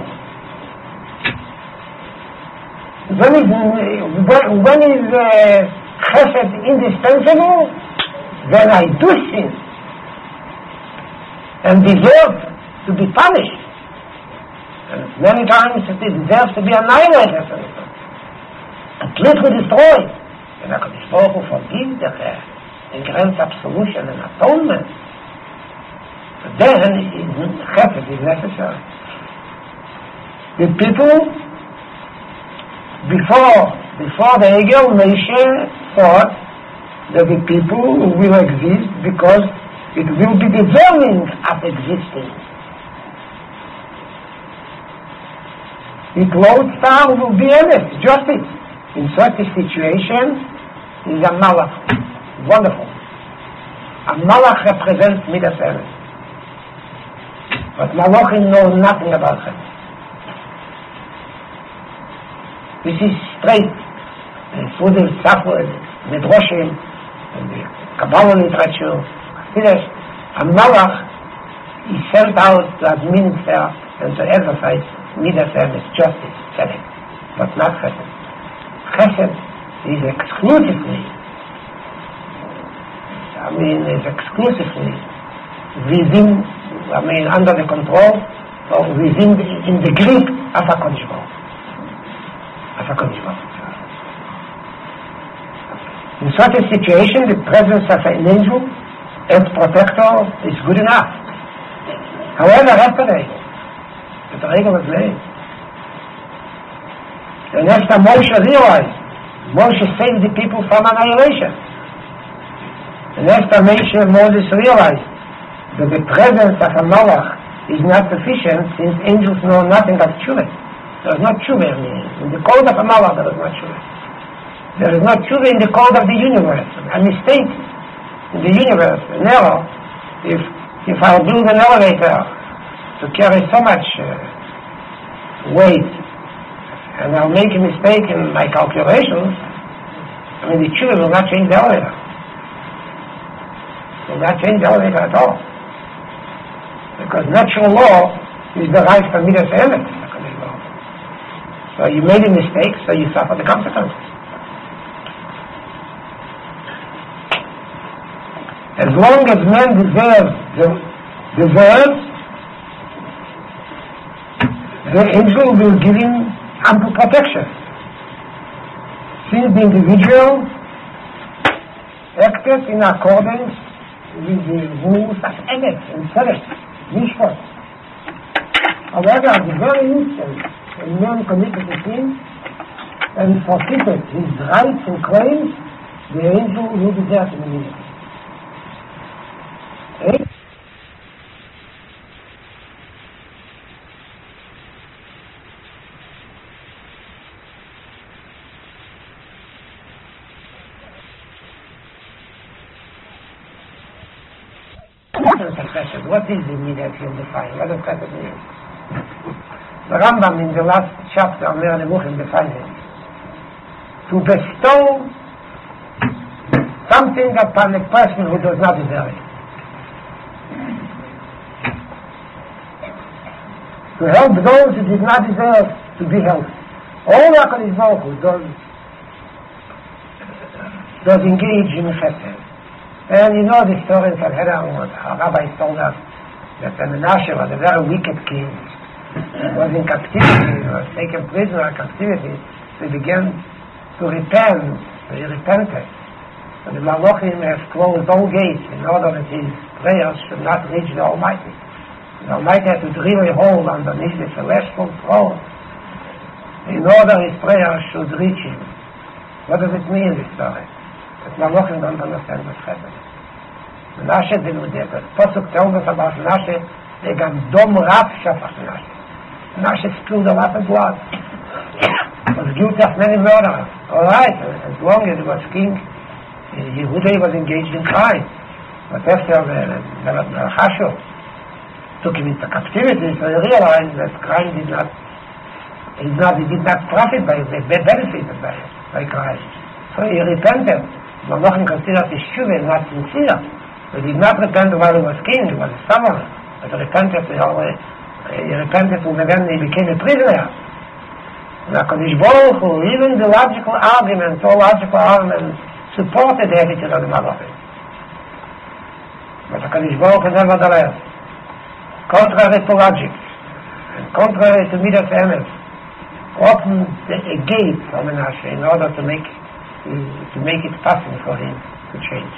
A: When is chesed indispensable? When I do sin and deserve to be punished. And many times it deserves to be annihilated. Completely destroyed. And HaKadosh Baruch Hu forgives the chesed and grants absolution and atonement. But then chesed is necessary. The people before the Egel, Moshe thought that the people will exist because it will be deserving of existing. The lodestar will be emes, justice. In such a situation is a malach. Wonderful. A malach represents midas emes. But malachim know nothing about him. This is straight. Through the Safra, Midrashim, and the Kabbalah literature, a malach is sent out to administer and to exercise midas emes, justice, tzedek, but not chesed. Chesed is exclusively within, under the control, or within in the grip of HaKadosh Baruch Hu. In such a situation, the presence of an angel as protector is good enough. However, after the Egel was made. And after Moshe realized, Moshe saved the people from annihilation. And after Moses realized that the presence of a malach is not sufficient, since angels know nothing of tshuva. There is no tshuva in the code of a malach. There is no tshuva. There is no tshuva in the code of the universe. A mistake in the universe, an error. If I build an elevator to carry so much weight, and I'll make a mistake in my calculations, I mean, the tshuva will not change the elevator. Will not change the elevator at all. Because natural law is the right for Midas Emet. So you made a mistake, so you suffer the consequences. As long as man deserves, the angel will give him ample protection. Since the individual acted in accordance with the rules of Emet and Tzedek, Mishpat. However, at the very instant a man committed a sin and forfeited his rights and claims, the angel will be there to immediately. What is the immediate in the fire? What does that mean? The Rambam in the last chapter of Mer Nevuchim defines it. To bestow something upon a person who does not deserve it. To help those who did not deserve to be helped. All HaKadosh Baruch Hu does engage in chesed. And you know the story of Hedam, what our rabbis told us, that Menashe was a very wicked king, was in captivity, was taken prisoner in captivity, so he began to repent, so he repented. So the Malachim have closed all gates in order that his prayers should not reach the Almighty. The Almighty had to drill a hole underneath the celestial throne in order his prayers should reach him. What does it mean, this story? That Malachim don't understand what's happening. Menashe didn't do that. Pasuk tells us about Menashe, they got dom rab shafach Menashe. Menashe spilled a lot of blood. Was guilty of many murders. Alright, as long as he was king, Yehuda was engaged in crime. But after the Chashu took him into captivity, so he realized that crime he did not profit by it, they benefited by crime. So he repented. Malachim considered his tshuva not sincere. He did not repent while he was king, he was a sovereign. But he repented when again he became a prisoner. And HaKadosh Baruch Hu, even the logical arguments supported the attitude of the Malachim. But HaKadosh Baruch Hu nevertheless, contrary to logic, and contrary to Midas Emes, opened a gate for Menashe in order to make it possible for him to change.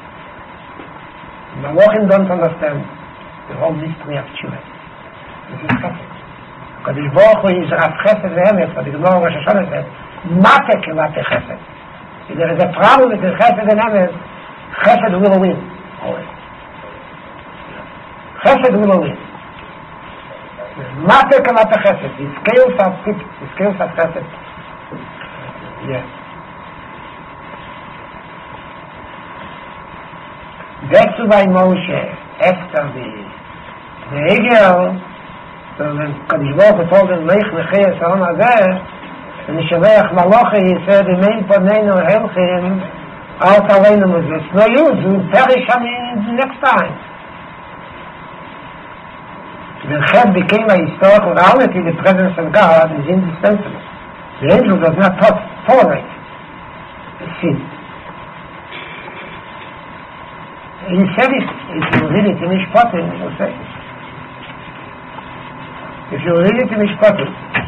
A: Malachim don't understand the whole mystery of Tshuva. This is chesed. Kadosh Baruch Hu is Rav Chesed ve'emes, but the Gemara Rosh Hashanah said, Mate kemate chesed. If there is a problem with the chesed and emes, chesed will win. Always. Chesed will win. Mate kemate chesed. The scales of chesed. Yes. That's why Moshe, after the Egel, so when Kadosh Baruch Hu told him, Leich Nechei Saron Hazeh, and the Shavach Malachi, he said, Imein Poneinu Helchim, Alt Aleinu Moses. No use, we'll perish the next time. When Chet became a historical reality, the presence of God is indispensable. The angel does not tolerate the sin. He said it, if you read it in Mishpatim, he will say it. If you read it in Mishpatim,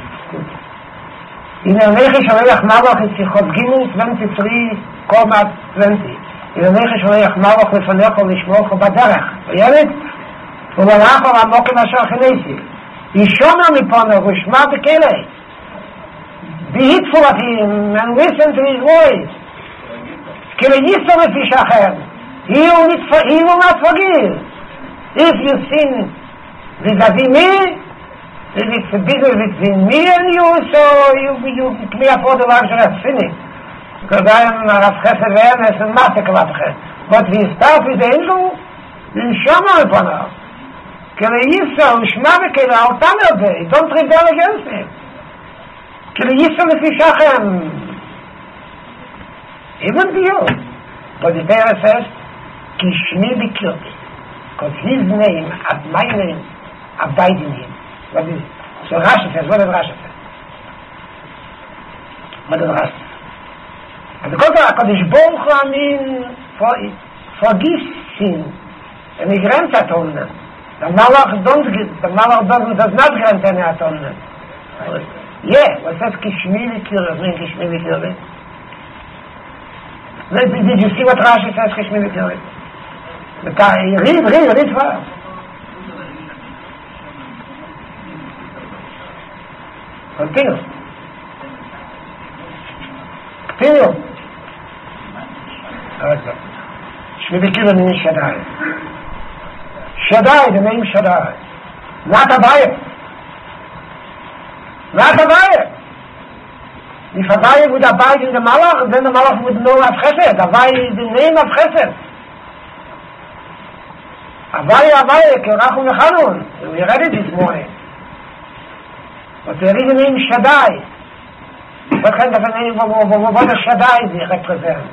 A: in Anechi Shalech Malach in Sichot Gimel 23, 20. In Anechi Shalech Malach lefanecho lishmocho baderech. וילד, ובלך הרמוק עם אשר חינesi. ישומע מפונו ושמע בכלא. Be heedful of him and listen to his voice. כי ליסו מפיש אחר. He will not forgive. If you sin vis-a-vis me, if it's a business between me and you, so you can afford the luxury of sinning. Because I am Rav Chesed ve'emes and Matek Rav Chesed. But we start with the angel, in Shama upon us. Kele Yisrael, Shma v'kele, Al Tamer Bey, don't rebel against him. Kili Yisrael Lefi Shachem. Even to you. But the Torah says, Kishmi Bikirti. Because his name, and my name, abide in him. What is it? So Rashi says, what does Rashi say? What does Rashi say? And because HaKadosh Baruch Hu, I mean, forgives sin. And he grants atonement. The Malach does not grant any atonement. Yeah, what says Kishmi Bikirti? Kishmi Bikirti? Did you see what Rashi says, Kishmi Bikirti? Read first. Continue. Shmi Bikirti means Shaddai. Shaddai, the name Shaddai. Not Abaye. Not Abaye. If Abaye would abide in the Malach, then the Malach would know of Chesed. Abaye is the name of Chesed. Abaye, Kerachum Echanun. We read it this morning. But there is a name Shaddai. What kind of a name, what does Shaddai represent?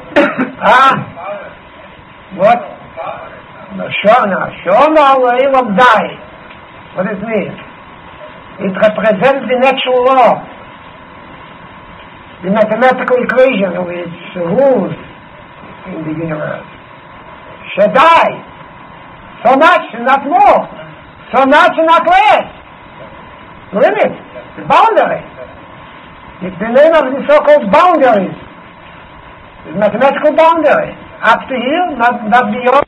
A: What? Shona, Elam Dai. What does it mean? It represents the natural law. The mathematical equation which rules in the universe. Shaddai. So much, not more. So much, not less. Limit. The boundary. It's the name of the so-called boundaries. The mathematical boundary. Up to here, not beyond.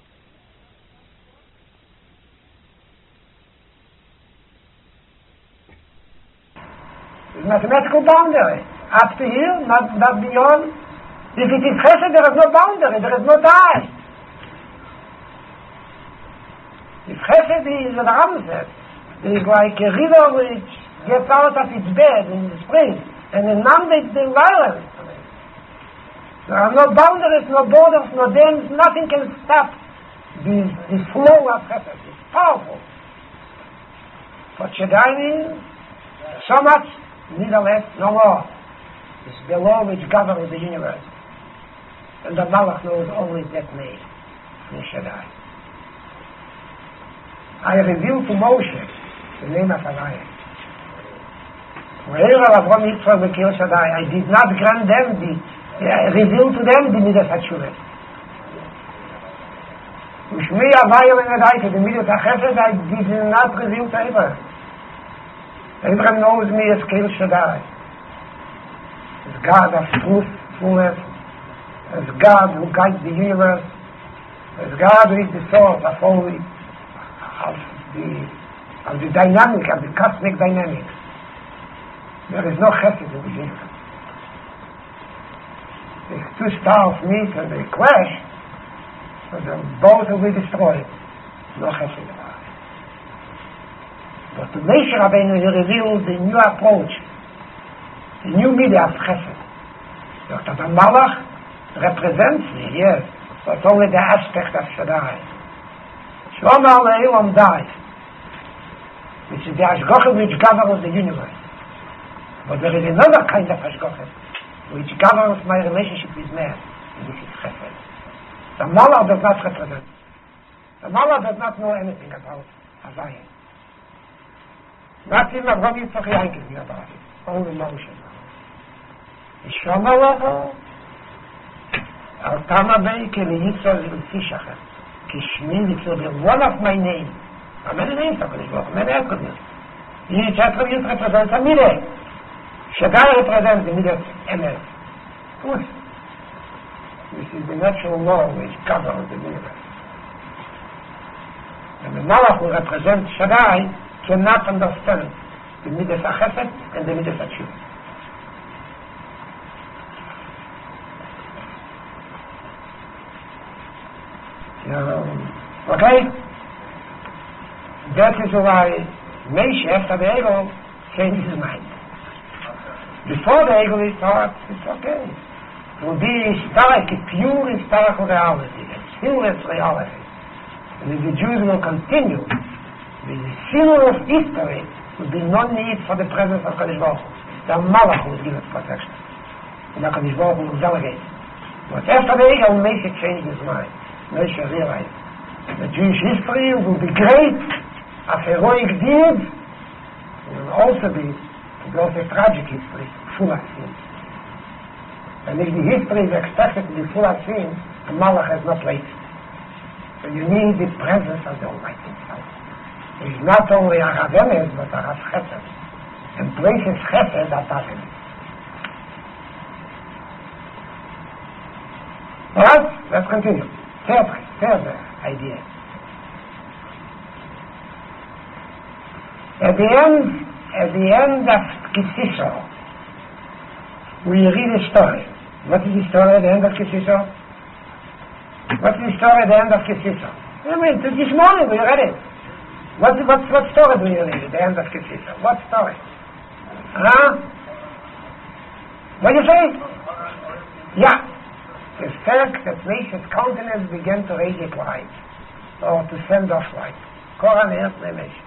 A: The mathematical boundary. Up to here, not beyond. If it is chesed, there is no boundary, there is no time. If chesed is an Ramses, it is like a river which gets out of its bed in the spring and inundates the environment. There are no boundaries, no borders, no dams, nothing can stop the flow of chesed. It's powerful. But Shaddai means so much, neither less, no more. It's the law which governs the universe. And the Malach knows always that name, in Shaddai. I revealed to Moshe the name of Havaya. I did not grant them reveal to them the Midas HaTshuvah. Ushmi Havaya Venadai, the Midas HaChesed, I did not reveal to Abraham. Abraham knows me as Kel Shaddai. As God of truth, fullness, as God who guides the universe, as God who is the source of all of the dynamic, of the cosmic dynamics. There is no chesed in the universe. If two stars meet and they clash, so then both will be destroyed. No chesed about it. But to Moshe Rabbeinu, he revealed the new approach, the new media of chesed. Dr. the Malach represents me, yes, but only the aspect of Shaddai. Shlomo Le'elam Dai, which is the Hashgacha which governs the universe. But there is another kind of Hashgacha which governs my relationship with man, and this is chesed. The Malach does not represent. The Malach does not know anything about Havaya. Not even Avraham Yitzchak Yaakov knew about it. Only Moshe. Shlomo Le'elam Al Tama Bei Kili Yisrael Lefi Shachem. Kishmi Bikirti, one of my names. How many names are there? Many attributes. Each attribute represents a midah. Shaddai represents the midah emes. Good. This is the natural law which governs the universe. And the Malach who represents Shaddai cannot understand the midah HaChesed and the midah HaTshuvah. Okay? That is why Moshe, after the Egel, changed his mind. Before the Egel, he thought, it's okay. It will be a pure historical reality, a sinless reality. And if the Jews will continue with the sinless history, there will be no need for the presence of Kadosh Baruch Hu. the Malach who was given protection. And HaKadosh Baruch Hu delegated. But after the Egel, Moshe changed his mind. Moshe realized the Jewish history will be great, a heroic deed, it will also be a tragic history, full of sin. And if the history is expected to be full of sin, the Malach has no place. So you need the presence of the Almighty Himself. He's not only a Rav but a Rav Chesed. And places Chesed at Hashem. Alright, let's continue. Third idea. At the end of Kisiso, we read a story. What is the story at the end of Kisiso? What's the story at the end of Kisiso? I mean, this morning we read it. What story do you read at the end of Kisiso? What story? What do you say? Yeah. The fact that Moshe's countenance began to radiate light, or to send off light. Koran Eretz Moshe.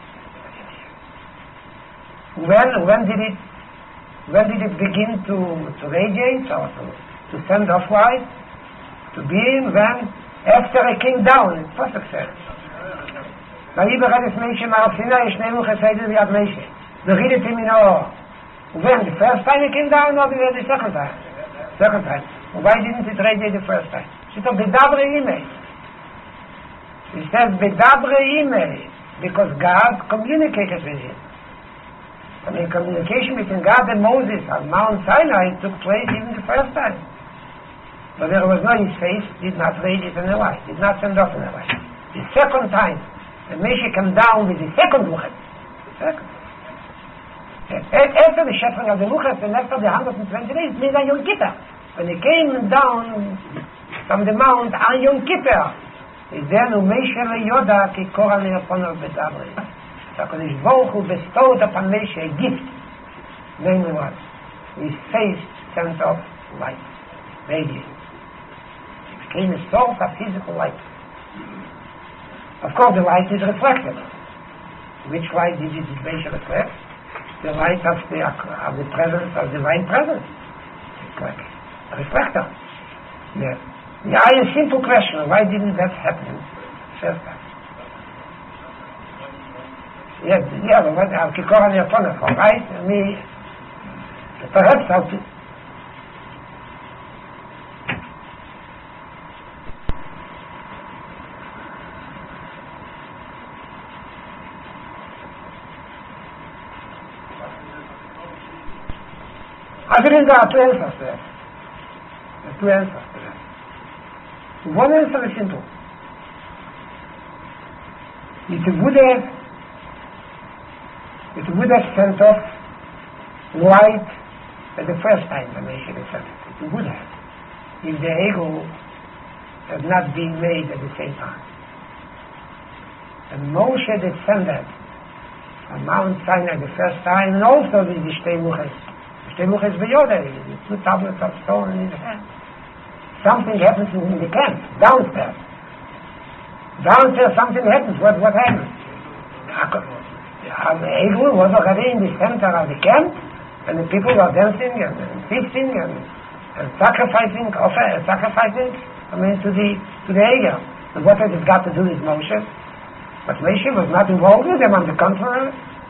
A: When did it begin to radiate or to send off light? To be when after he came down, it's perfect sense. ויברך את משה מהר סיני שנינו חסד ביד משה. וריד את ימינו. When the first time he came down or the second time? Second time. Why didn't it radiate the first time? She said bedabre imei. He says bedabre imei because God communicated with him. I mean, communication between God and Moses on Mount Sinai took place even the first time. But there was no, his face did not radiate in the light, did not send off in the light. The second time, when Moshe came down with the second Luchas, after the shepherding of the Luchas and after the 120 days, it means on Yom Kippur. When he came down from the mount on Yom Kippur, then Moshe Yoda ki Koran upon our Bedabri. So HaKadosh Baruch Hu bestowed upon Moshe a gift, namely what? His face sent off light, radiant. It became a source of physical light. Of course, the light is reflected. Which light did Moshe reflect? The light of the presence of divine presence. It's like a reflector. Yeah. A simple question: why didn't that happen first time? Yeah, but what I'll kick on your phone, right? Perhaps I'll do. I think there are two answers there. There's two answers to that. One answer is simple. It would have sent off light at the first time the nation is sent it. It would have. If the ego had not been made at the same time. And Moshe descended from Mount Sinai the first time, and also with the Shtei Luchas. The Shtei Luchas V'Yoda, the two tablets of stone in his hand. Something happens in the camp, downstairs. Downstairs something happens. What happens? The eagle was already in the center of the camp, and the people were dancing and feasting and sacrificing, to the eagle. And what has it got to do with Moshe? But Moshe was not involved with them, on the contrary.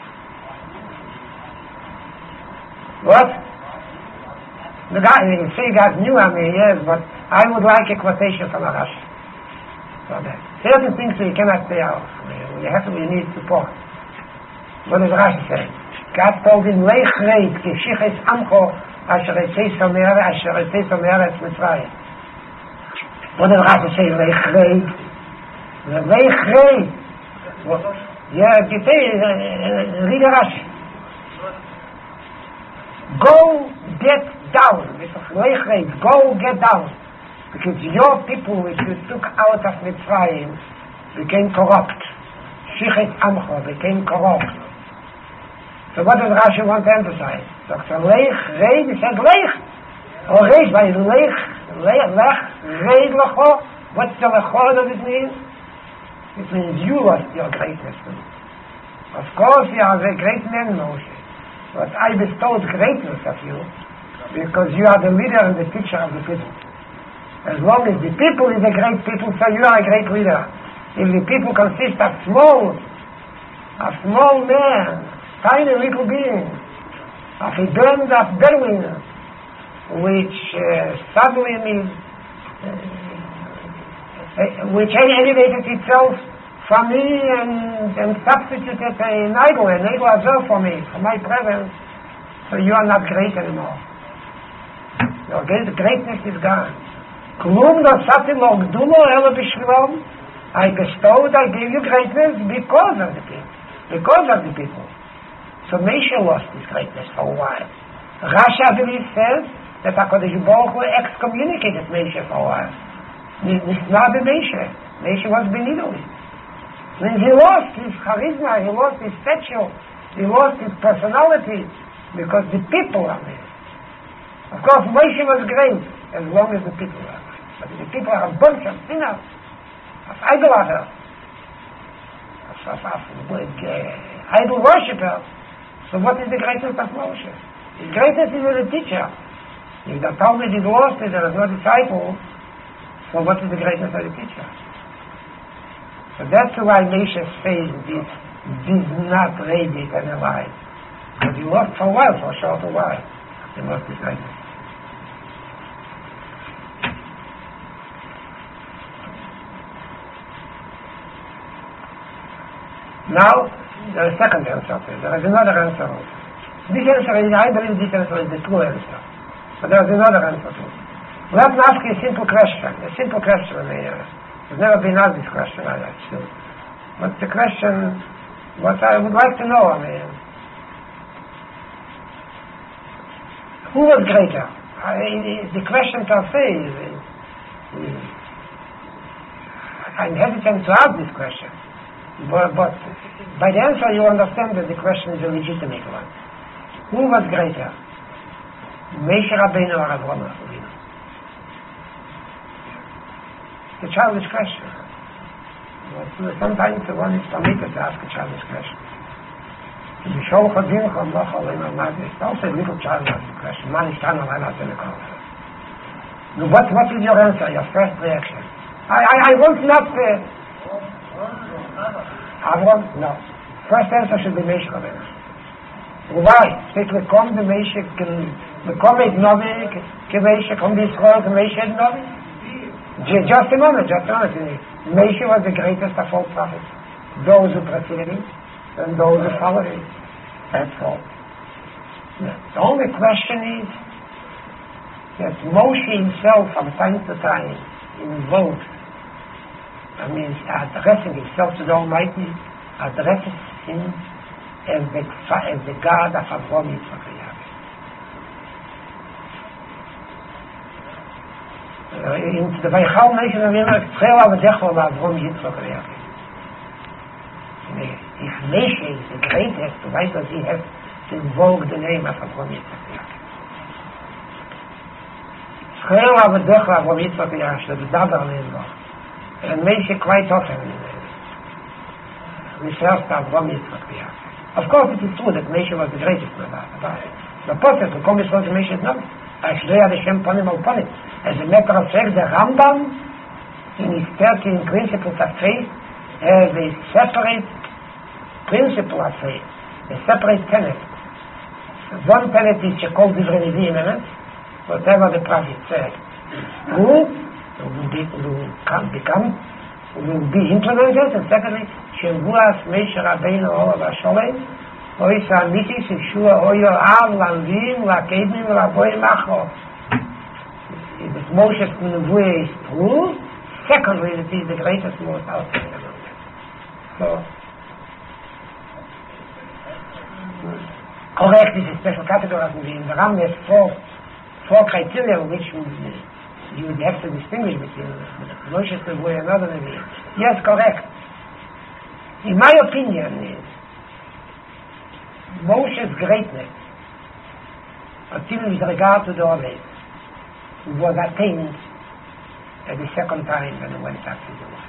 A: What? The guy, you say God knew how many years, but I would like a quotation from Rashi. So that certain things we cannot say out. We need support. What does Rashi say? God told him, Lech reit, kishiches amcho, asher etzeso me'eretz Mitzrayim. What does Rashi say? Lech reit. Lech reit. Yeah, read Rashi. Go get down. Lech reit. Go get down. Because your people which you took out of Mitzrayim became corrupt. Shichet amcho became corrupt. So what does Rashi want to emphasize? Dr. Lech, Reid, he said Lech. Or Reid, by Lech, Reid Lecho. What's the Lecho does it mean? It means you lost your greatness. Of course you are a great man, Moshe. But I bestowed greatness of you because you are the leader and the teacher of the people. As long as the people is a great people, so you are a great leader. If the people consist of small men, tiny little beings, of a band of Bedouins, which suddenly which elevated itself from me and substituted an idol Azor for me, for my presence. So you are not great anymore. Your greatness is gone. Klum nosati lo gdulo elo b'shvilom. I bestowed, I gave you greatness because of the people. So Moshe lost his greatness for a while. Rashi, I believe, says that HaKadosh Baruch Hu excommunicated Moshe for a while. Not the Moshe was Benidui. When he lost his charisma, he lost his stature, he lost his personality, because the people are there. Of course, Moshe was great as long as the people are great. But if the people are a bunch of sinners, of idolaters, of idol worshippers, so what is the greatness of Moshe? His greatness is as a teacher. If the Talmud is lost, there is no disciple, so what is the greatness of the teacher? So that's why Moshe's faith did not radiate and alive. Because he lost for a while, for a short while. He lost his greatness. Now, there is a second answer. There is another answer. This answer is, I believe this answer is the true answer. But there is another answer too. Let me ask you a simple question. I've never been asked this question, actually. But the question, what I would like to know, who was greater? The question per se is I'm hesitant to ask this question. But by the answer you understand that the question is a legitimate one. Who was greater? Moshe Rabbeinu or Avraham Avinu? It's a childish question. But sometimes one is permitted to ask a childish question. It's also a little childish question. What is your answer, your first reaction? I want not... Avram? No. First answer should be Moshe Rabbeinu. Why? It will come the Moshe, come it Novi, Moshe, come this world, Moshe and Novi? Just a moment. Moshe was the greatest of all prophets. Those who preceded him and those who followed him. That's all. The only question is that Moshe himself from time to time invoked, addressing himself to the Almighty, addresses him as the God of Avraham, Yitzchak, and Yaakov. In the Vaychal Moshe Rabbeinu, Tchel Avadech Avraham, Yitzchak, and Yaakov. If Moshe is the greatest, why does he have to invoke the name of Avraham, Yitzchak, and Yaakov? Tchel Avadech Avraham, Yitzchak, and Yaakov, the Dabar Leilach. And Moshe quite often refers to Avraham, Yitzchak, and Yaakov. Of course, it is true that Moshe was the greatest. The process to come before Moshe is not. Actually, Hashem Ponim al Ponim. As a matter of fact, the Rambam, in his 13 principles of faith, has a separate principle of faith, a separate tenet. One tenet is called Divrei Nevi'im Emet, whatever the prophet said. Will be implemented, and secondly, Shenvuas Moshe Rabbeinu Olav HaSholem, Oisa Amitis, Yeshua Oyo Av, Lanvim, Lakednim, Laboy Macho. If Moshe's Nevuah is true, secondly, it is the greatest, most outstanding among them. So, correct is a special category of Nevi'im. The Rambam has four criteria which you would have to distinguish between Moshe's Nevuah and other Nevi'im. Yes, correct. In my opinion, Moshe's greatness, until with regard to the Ovid, was attained at the second time when he went up to the Lord.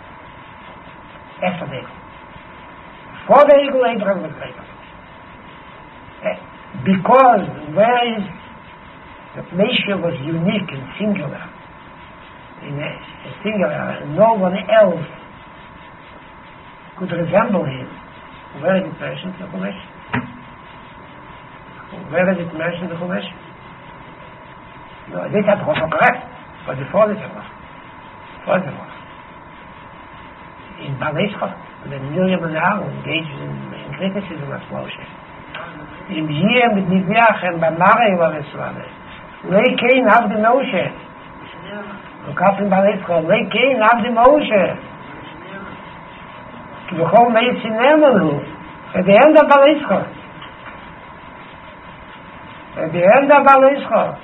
A: After the eagle. For the eagle, Abraham was greater. because where is that Moshe was unique and singular, and no one else could resemble him. Where is it mentioned in the Chumash? Where is it mentioned in the Chumash? No, this had also correct, but before this was. In Baleshcha, when Miriam and Aaron engaged in criticism of Moshe. In Yir mit Niviach and Bamare war es war. Leikein av de Moshe. Und Kapin Baleshcha, Leikein av de Moshe. Kibachol meis in Nemelu. At the end of Baleshcha. At the end of Baleshcha.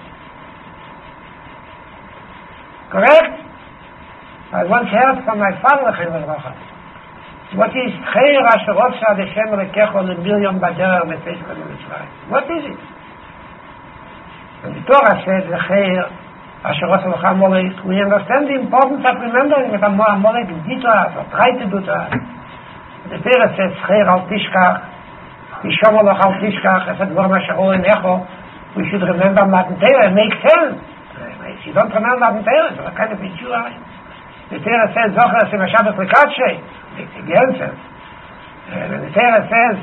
A: Correct? I once heard from my father, what is Chayr Asher Otsa D'Shem Rekecho L'Miriam Bader Metescha L'Mitzrayim? What is it? And the Torah says, Chayr Asher Otsa L'Cha Molech. We understand the importance of remembering that Molech did to us, or tried to do to us. The Torah says, Chayr Al Tishkach, Yishom Oloch Al Tishkach, Efet Dvorm Asher Oren Echo. We should remember Matan Torah. It makes sense. If you don't remember Matan Torah, so what kind of a Jew are you? The Torah says, Zocher Hashem HaShabbat L'Kadshe. It's against it. The Torah says,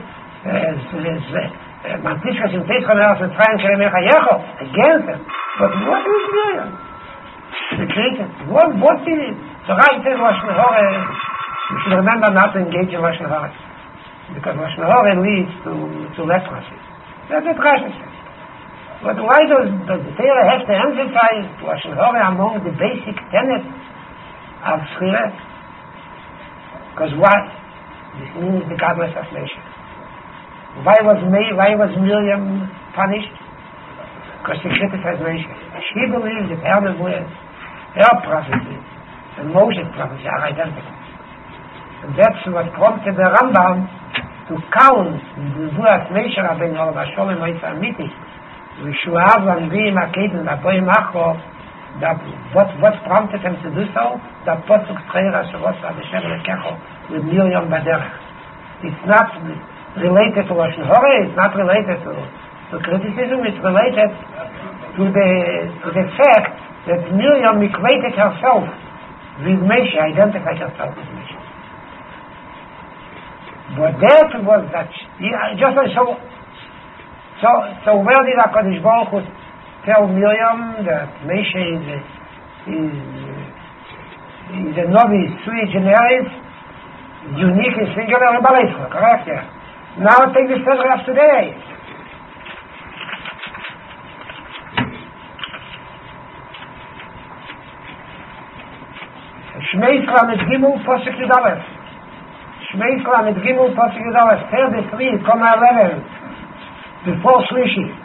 A: Mantishka Shem Teichon Eros Mitzrayim Shem Echa Yecho. Against it. But what is Miriam? The creator. What is it? So Rashi says, Lashon Hora, you should remember not to engage in Lashon Hora. Because Lashon Hora leads to leprosy. That's what Rashi says. But why does the Torah have to emphasize Lashon Hora among the basic tenets of Schira? Because why? This means the godless of nation. Why was Miriam punished? Because she criticized Moshe. She believes that her prophecy and Moshe's prophecy are identical. And that's what prompted the Rambam to count the Zuras Moshe Rabbeinu or Vasholem Moitza Amiti, Vishuav Lanvim Akedin Apoim Acho. That what prompted him to do so? That Posuk Chayr Asher Otsa D'Shem Rekecho with Miriam Baderech. It's not related to Lashon Hora. It's not related to criticism. It's related to the fact that Miriam equated herself with Moshe, identified herself with Moshe. But that was that. So where did HaKadosh Baruch Hu tell Miriam that Moshe is a novice sui generis, unique and singular in Baleshcha, correct? Yeah. Now take this paragraph today. Shmei Lamed Gimel Posuk Yud Aleph. Shmei Lamed Gimel Posuk Yud Aleph. 33,11 before Shlishi.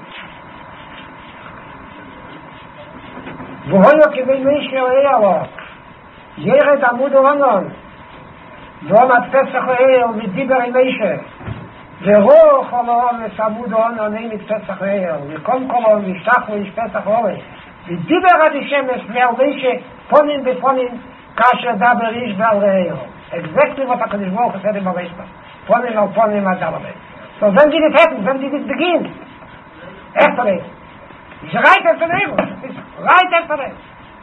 A: והויו כבי משה אוהה לו ירד עמוד אונון ועומד פסח אוהה ודיבר עם משה ורוח עולון עמוד אונון אין פסח אוהה וקום קולון משתח ואיש פסח אוהה ודיבר עד השמש ועל משה פונים בפונים כאשר דבר איש ועל רעהו. Exactly what HaKadosh Baruch Hu said in Baleshcha. Ponim al ponim ad alavei. So when did it happen? When did it begin? After it. It's right after it. It's right after it.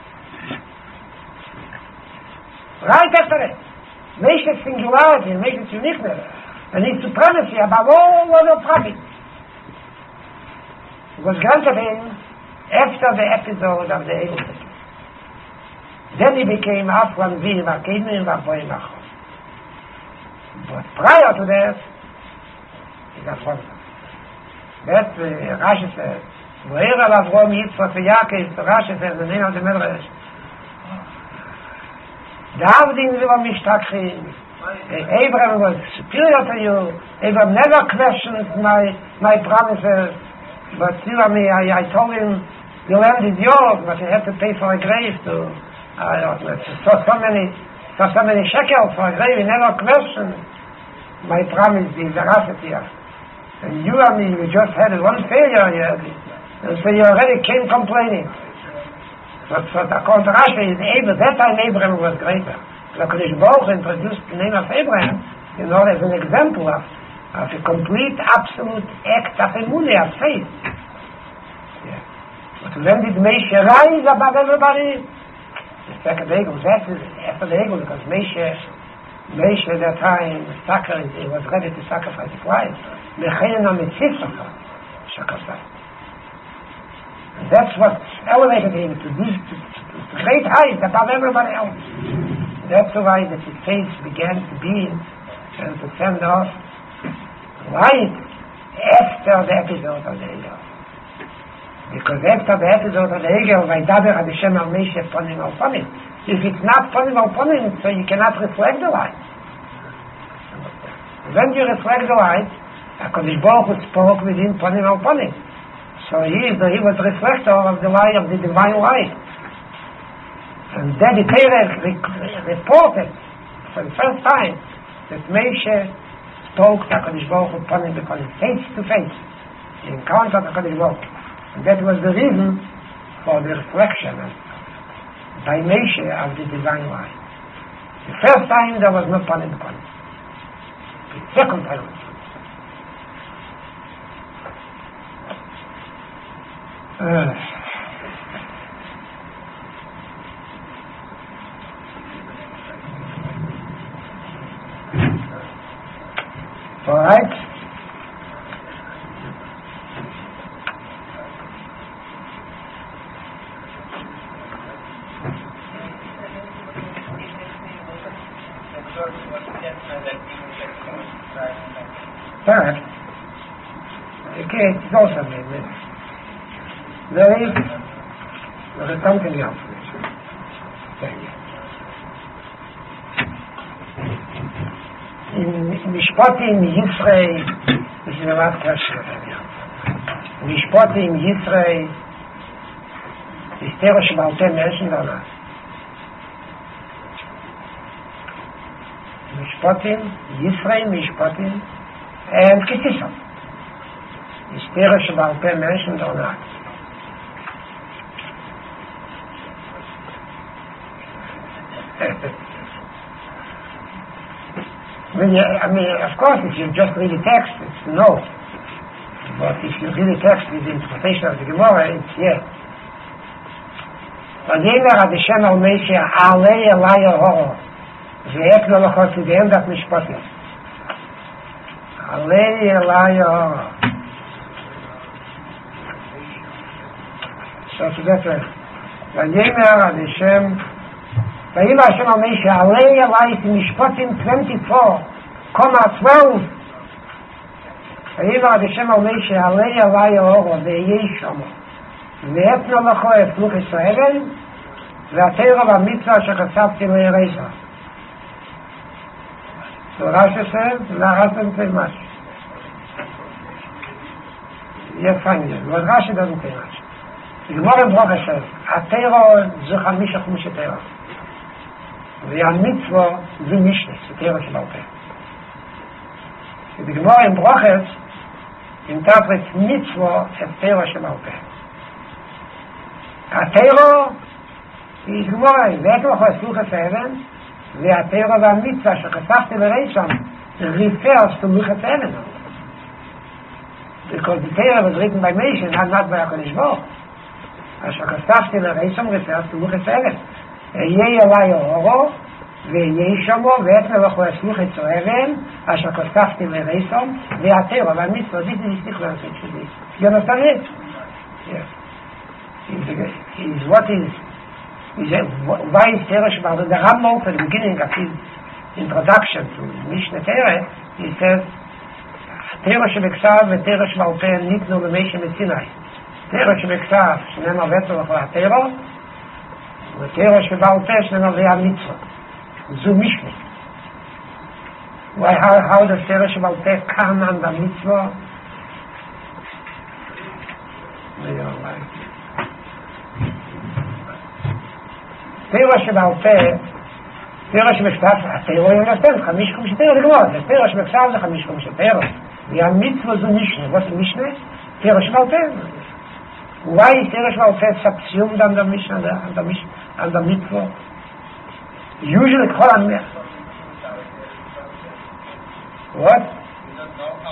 A: Right after it. Makes it singularity, makes it uniqueness, and its supremacy above all other prophets. It was granted him after the episode of the Eibuch. Then he became Afwan Vim Akedim Vapoim Achon. But prior to that, he's a father. That Rashi says, V'er al Avrom Yitzchak Yaakov, Rashi says, the name of the Medrash, Davdin Zilom Mishtakchim. Abraham was superior to you. Abraham never questioned my promises. But still, I told him, the land is yours, but you have to pay for a grave to, so many shekels for a grave. He never questioned my promise, the veracity of. And you and me, we just had one failure, and so you already came complaining. But according to Rashi, that time Abraham was greater. The HaKadosh Baruch Hu introduced the name of Abraham, as an example of of a complete, absolute act of emunah, of faith. Yeah. But when did Moshe rise above everybody? The second Egel, that is after the Egel, because Moshe at that time he was ready to sacrifice his wife. And that's what elevated him to this great height above everybody else. That's why that his face began to beam and to send off light after the episode of the Egel. Because after the episode of the Egel, Vaydaber Hashem al Moshe Ponim al Ponim. If it's not Ponim al Ponim, so you cannot reflect the light. When you reflect the light, HaKadosh Baruch Hu spoke within Ponim al Ponim. So he was the reflector of the light of the divine light. And then the Torah reported for the first time that Moshe spoke to HaKadosh Baruch Hu Ponim to Ponim, face to face. He encountered HaKadosh Baruch Hu. And that was the reason for the reflection by Moshe of the divine light. The first time there was no Ponim Ponim. The second time was all right. Third, okay, it's also made there is something else. Thank you. In Mishpatim Yisrael, this is the last question. Mishpatim Yisrael, is Torah Sheba'al Peh mentioned or not? Mishpatim Yisrael, and Kisisa. Is Torah Sheba'al Peh mentioned or not? Of course, if you just read the text, it's no. But if you read the text with the interpretation of the Gemara, it's yes. Vayemer Hashem al Moshe alei elai horo ve'et lo lachot to the end of Mishpatim. Alei elai horo. So to that way, Vayemer Hashem al Moshe alei elai to Mishpatim 24, 12. Vayemer Hashem al Moshe alei elai horo ve'yei shomo. ואת לו לכו אפלוך ישראל והתורה והמצווה שחשפתי להירשה. So Rashi says, Rashi doesn't say much. Yes, fine. But Rashi doesn't say much. The Gemara in Bracha says, התורה זה 5 תורה. והמצווה זה משנה, זה תורה שבעל פה. The Gemara in Bracha interprets מצווה as תורה שבעל פה. התורה היא גמורה, ואת לך הסלוח הסבן, והתורה והמצווה שחשפתי לראשון refers to Luchas Even. Because the Torah was written by Moshe, not by HaKadosh Baruch Hu. אשר חשפתי לראשון refers to Luchas Even. יהיה אלי אורו, ויהיה שמו, ואת לך הסלוח הסבן, אשר חשפתי לראשון, והתורה והמצווה, this is the sequence to this. You understand it? Yes. Why is Torah Sheba'al Peh? The Rambam at the beginning of his introduction to Mishnah Torah, he says, Torah Shebeksav and Torah Sheba'al Peh nitnu l'Moshe Sinai. Torah Shebeksav שנאמר בצורך לתורה, ותורה Sheba'al Peh שנאמר והמצווה. זו משנה. How does Torah Sheba'al Peh come under mitzvah? תורה שבעל פה, תורה שבכתב, התורה הוא נותן 5 תורה לגמור, תורה שבכתב זה 5 תורה, והמצווה זו משנה, what is משנה? תורה שבעל פה. Why is תורה שבעל פה subsumed under משנה, under מצווה? Usually כל What?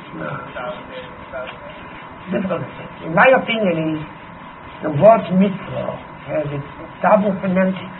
A: No. Difficult to say. In my opinion, is the word mitzvah has its double semantics.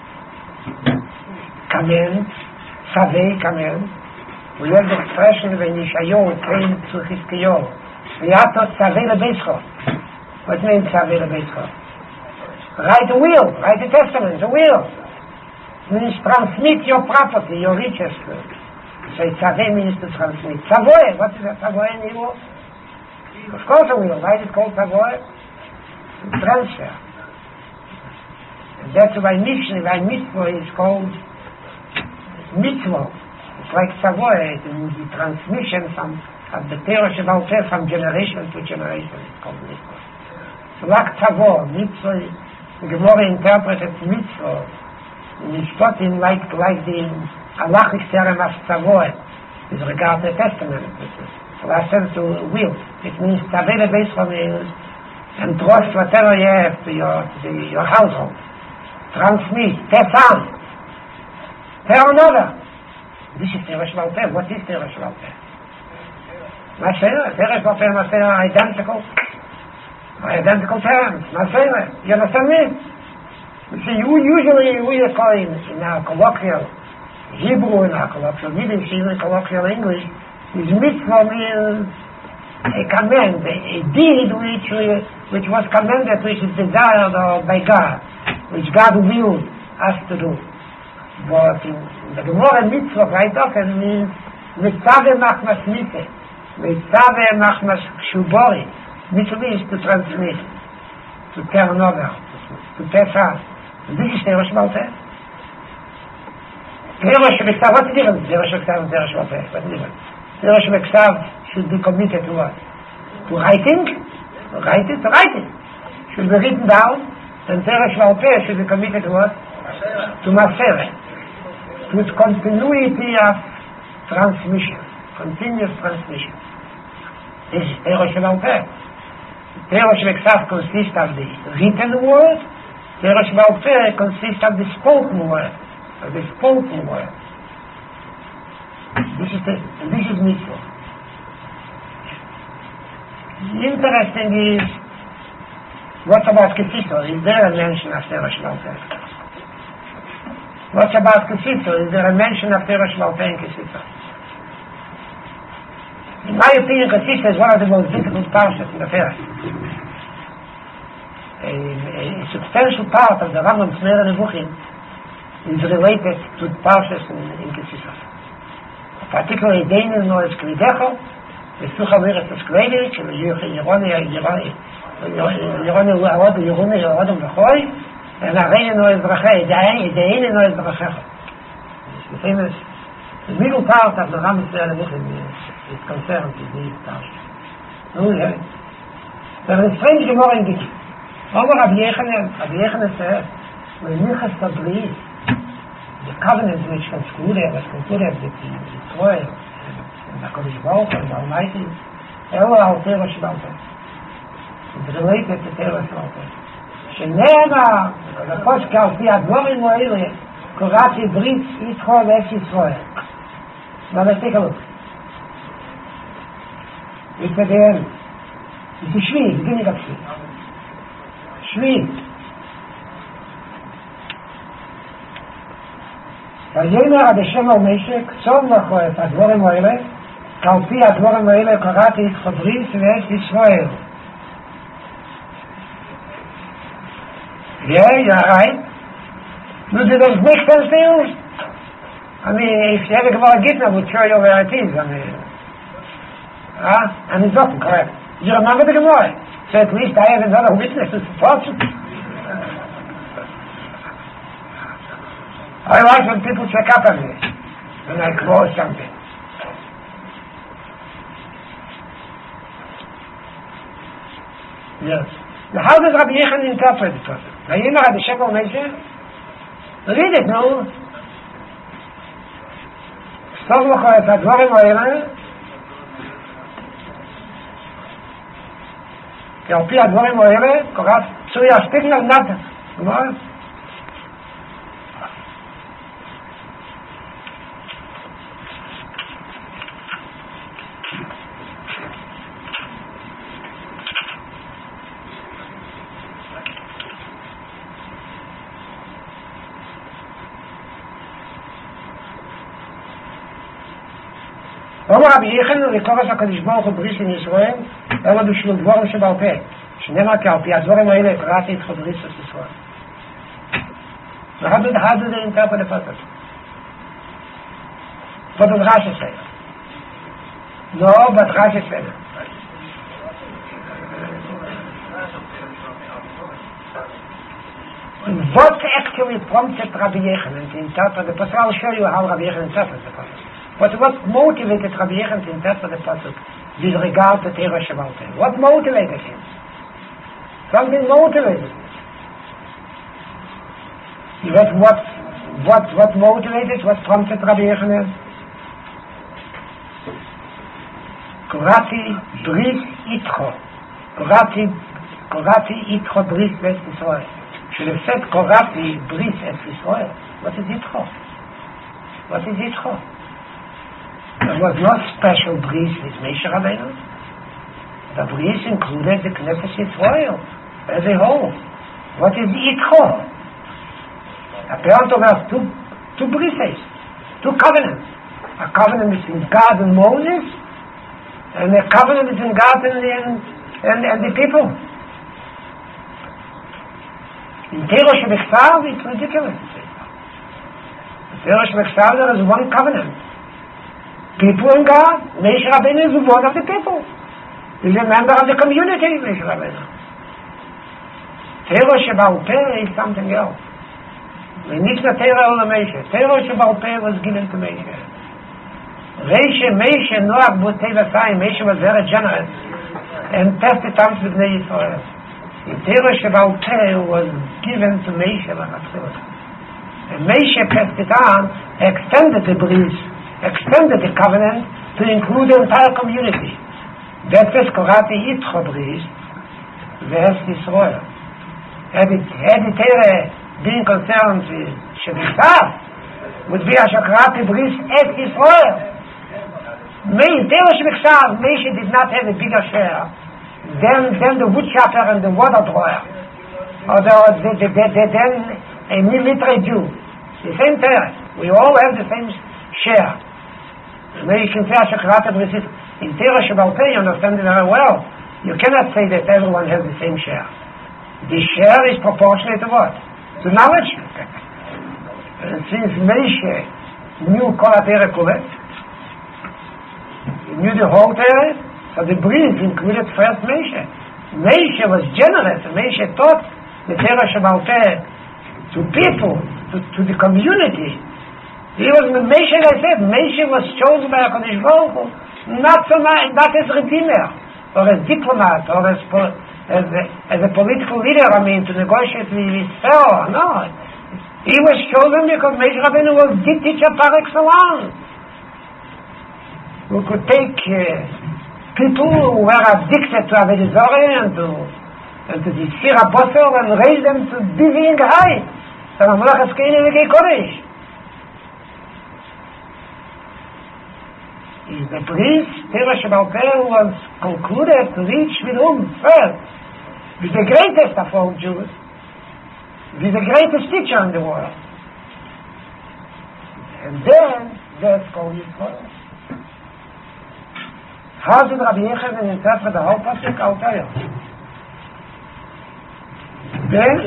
A: Command, saveh command. We have the expression when Yeshayahu came to Chizkiyahu. V'yatos saveh lebeischo. What means saveh lebeischo? Write a will, write a testament, a will. Means transmit your property, your riches. So saveh means to transmit. Savoy, what is a savoy in Hebrew? Of course a will. Why is it called savoy? Transfer. And that's why mitzvah is called mitzvah. It's like savoy. It means the transmission from the Torah Sheba'al Peh from generation to generation. It's called mitzvah. So like savoy, mitzvah, the Gemara interpreted mitzvah in Mishpatim like the halachic theorem of savoy with regard to the testament. So I said to will. It means saveh lebeischo means entrust whatever you have to your household. Transmit, pass on. Tell another. This is Torah Sheba'al Peh. What is Torah Sheba'al Peh? Torah Sheba'al Peh and Masera are identical terms. Masera. You understand me? You see, usually we call in our colloquial Hebrew, in our colloquial Yiddish, even colloquial English, is mitzvah means a command, a deed which was commanded, which is desired by God, which God willed us to do. But in the Gemara mitzvah quite often means mitzvah machmas mitzvah, mitzvah machmas shubori. Mitzvah is to transmit, to turn over, to pass on. This is Torah Sheba'al Peh. Torah Shebeksav, what's the difference? Torah Shebeksav and Torah Sheba'al Peh. What's the difference? Torah Shebeksav should be committed to what? To writing? To writing. Should be written down. And Torah Sheba'al Peh should be committed to what? To Maseret. To its continuity of transmission. Continuous transmission. This is Torah Sheba'al Peh. Torah Shebeksav consists of the written word. Torah Sheba'al Peh consists of the spoken word. This is mitzvah. Interesting is, what about Kesito? Is there a mention of Torah Sheba'al Peh? What about Kesito? Is there a mention of Torah Sheba'al Peh in Kesito? In my opinion, Kesito is one of the most difficult parshas in the Torah. A substantial part of the Rambam's Me'er Nevuchim is related to parshas in Kesito. Particularly, Deinu no es Kvidecho, V'sucha v'eretz es Kvedich, Yeroni v'choi, and Areinu no es Brachei, Deinu no es Brachecho. The famous, the middle part of the Rambam's Me'er Nevuchim is concerned with these parshas. There is a strange Gemara in Gittin. Rabbi Yechanan says, when Minchas Tabri, the covenant which was concluded with Israel and the Kodesh Baruch and the Almighty, Ela al Torah Sheba'al Peh. It's related to Torah Sheba'al Peh. Shenema, the first Kalpi Admorim Mo'ele, Korati Brit Yitro Ves Yisrael. Now let's take a look. It's at the end. It's a Shvi, beginning of Shvi. Shvi. ויאמר עד השם על משק, צום לכו את הדבורים האלה, על פי הדבורים האלה קראתי את חבריס ואת ישראל. Yeah, you're right. No, there's make sense to you? I mean, if you have a Gemara Gittin, I would show you where it is. I mean, and it's not correct. You remember the Gemara? So at least I have another witness to support you. I like when people check up on me when I quote something. Yes. Now how does Rabbi Yechanan interpret it? Vayimar ad Hashem al Moshe? Read it, no? K'tov lecho et hadvarim ha'eleh כי על פי הדברים האלה קוראת צוי השטיגנר נדע. כלומר, אומר רבי יחנן לקורס הקדוש ברוך הוא בריס עם ישראל, אלא בשביל דבורים שבעל פה. שנאמר כי על פי הדבורים האלה קראתי את בריס את ישראל. How do they interpret the purpose? What does Rashi say? No, but Rashi said it. What actually prompted Rabbi Yechanan to interpret the Pasuk? I'll show you how Rabbi Yechanan interprets the Pasuk. But what motivated Rabbi Yechanan to interpret the Pasuk with regard to Torah Shabbat? What motivated him? Something motivated him. What motivated? What prompted Rabbi Yechanan? Korati bris itcho. Korati itcho bris es Yisrael. Should have said Korati bris es Yisrael. What is itcho? What is itcho? There was no special bris with Moshe Rabbeinu. The bris included the Knesset Yisrael as a whole. What is itcho? Apparently there are two brises, two covenants. A covenant between God and Moses, and a covenant between God and the people. In Torah Shebechsav, it's ridiculous. In Torah Shebechsav, there is one covenant. People and God. Moshe Rabbeinu is one of the people. He's a member of the community, Moshe Rabbeinu. Torah Sheba'al Peh is something else. Nicht der Torah oder Moshe. Torah Sheba'al Peh was given to Moshe. Moshe Noach bought Teva Sayim. Moshe was very generous and tested times with Bnei Yisrael. The Torah Sheba'al Peh was given to Moshe and Moshe passed it on, extended the bris, extended the covenant to include the entire community. That is Korati Yitcho bris, V'es Yisrael. Had the Torah being concerned with Shebechsav would be a Shakrati bris et Yisrael. Torah Shebechsav, Moshe did not have a bigger share than the woodchopper and the water drawer, or than a military Jew. The same Torah. We all have the same share. Maybe you can say a Shakrati bris in Torah Sheba'al Peh, you understand it very well. You cannot say that everyone has the same share. The share is proportionate to what? To knowledge. And since Moshe knew Kol HaTorah Kula, he knew the whole Torah, so the bris included first Moshe. Moshe was generous, and Moshe taught the Torah Sheba'al Peh to people, to the community. He was Moshe, I said, Moshe was chosen by HaKadosh Baruch Hu, not as redeemer, or as diplomat, or as a political leader, to negotiate with Pharaoh. No. He was chosen because Moshe Rabbeinu was the teacher par excellence, who could take people who were addicted to Avodah Zarah and to the Sir HaBosor and raise them to dizzying heights. So Mamlech Eskein and Negei Kodesh. The bris, Torah Sheba'al Peh, was concluded to reach with whom first? With the greatest of all Jews, with the greatest teacher in the world. And then, that's called Yisrael. How did Rabbi Yechanan interpret the whole pasuk? I'll tell you. Then,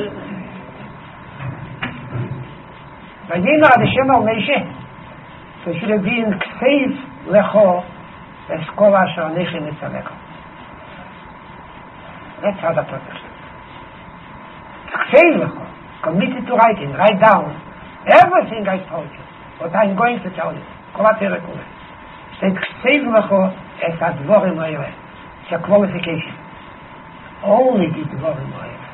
A: Vayimar Hashem al Moshe, so should have been Kseif Lecho Eskol Asher Anechi Nitzalecho. That's how the purpose is. Kseif Lecho, committed to writing, write down everything I told you, what I'm going to tell you. Kol HaTorah Kula. Said Kseif Lecho Es HaDvorim Ha'eleh. It's a qualification. Only the Dvorim Ha'eleh.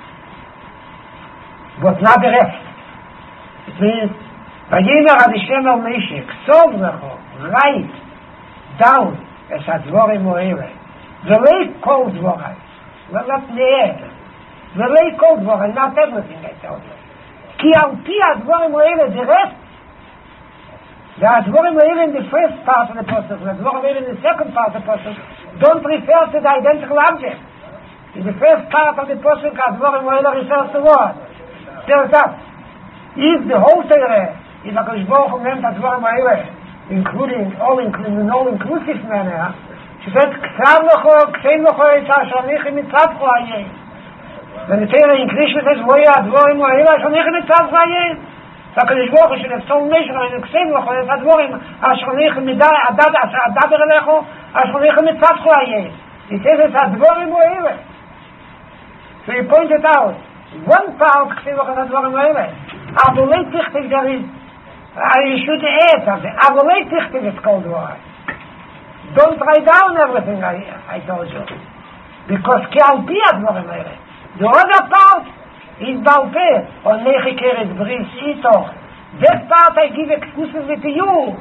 A: But not the rest. It means, Vayimer Hashem al Moshe, Ksov Lecho, write down Es HaDvorim Ha'eleh. V'lei kol dvorai. Well, not ne'ed. V'lei kol dvorai, not everything I tell you. Ki al pi HaDvorim Ha'eleh, the rest, the HaDvorim Ha'eleh in the first part of the pasuk, the HaDvorim Ha'eleh in the second part of the pasuk, don't refer to the identical object. In the first part of the pasuk, HaDvorim Ha'eleh refers to what? Tells us, if the whole Torah, if HaKadosh Baruch Hu meant HaDvorim Ha'eleh including all-inclusive manner, she said, Ksav Locho Yitzah Shonichim Mitzavcho Hayeh. When the Torah in Krishna says, Voya Advorim Oila Shonichim Mitzavcho Hayeh, so HaKadosh Baruch Hu should have told Meshach, and Ksav Locho Yitzah Advorim, Shonichim Adaber Elecho, Shonichim Mitzavcho Hayeh. He says it's Advorim Oila. So he pointed out, one part Ksav Locho Advorim Oila, Avolei Tichtiv there is, you should add something, Avolei Tichtiv is called Dvorim. Don't write down everything I told you. Because the other part is Balpeh, or Nechikeret Bris Itoch. That part I give exclusively to you.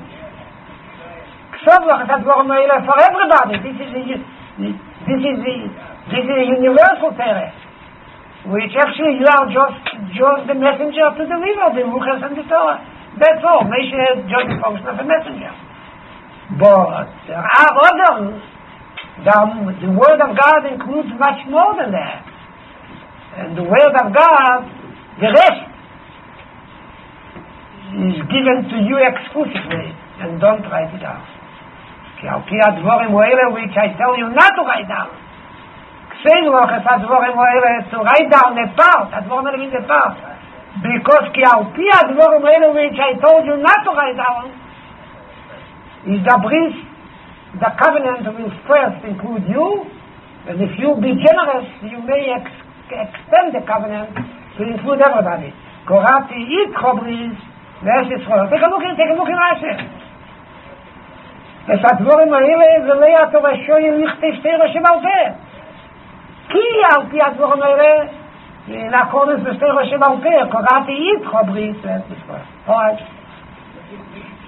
A: For everybody. This is a universal Torah, which actually you are just the messenger to deliver the Muchas and the Torah. That's all. Moshe has just the function of a messenger. But there are others. The Word of God includes much more than that. And the Word of God, the rest, is given to you exclusively. And don't write it down. Which I tell you not to write down. To write down a part. Because which I told you not to write down, is the bris, the covenant will first include you, and if you be generous, you may extend the covenant to include everybody. Korati Yitro bris, take a look in Rashi. Es הדבורים האלה זה לא התורה שוין לכתב תורה שבעל-פה. כי על פי הדבורים האלה, נקורס בתורה שבעל-פה, קוראתי יתרו בריס לארץ ישראל.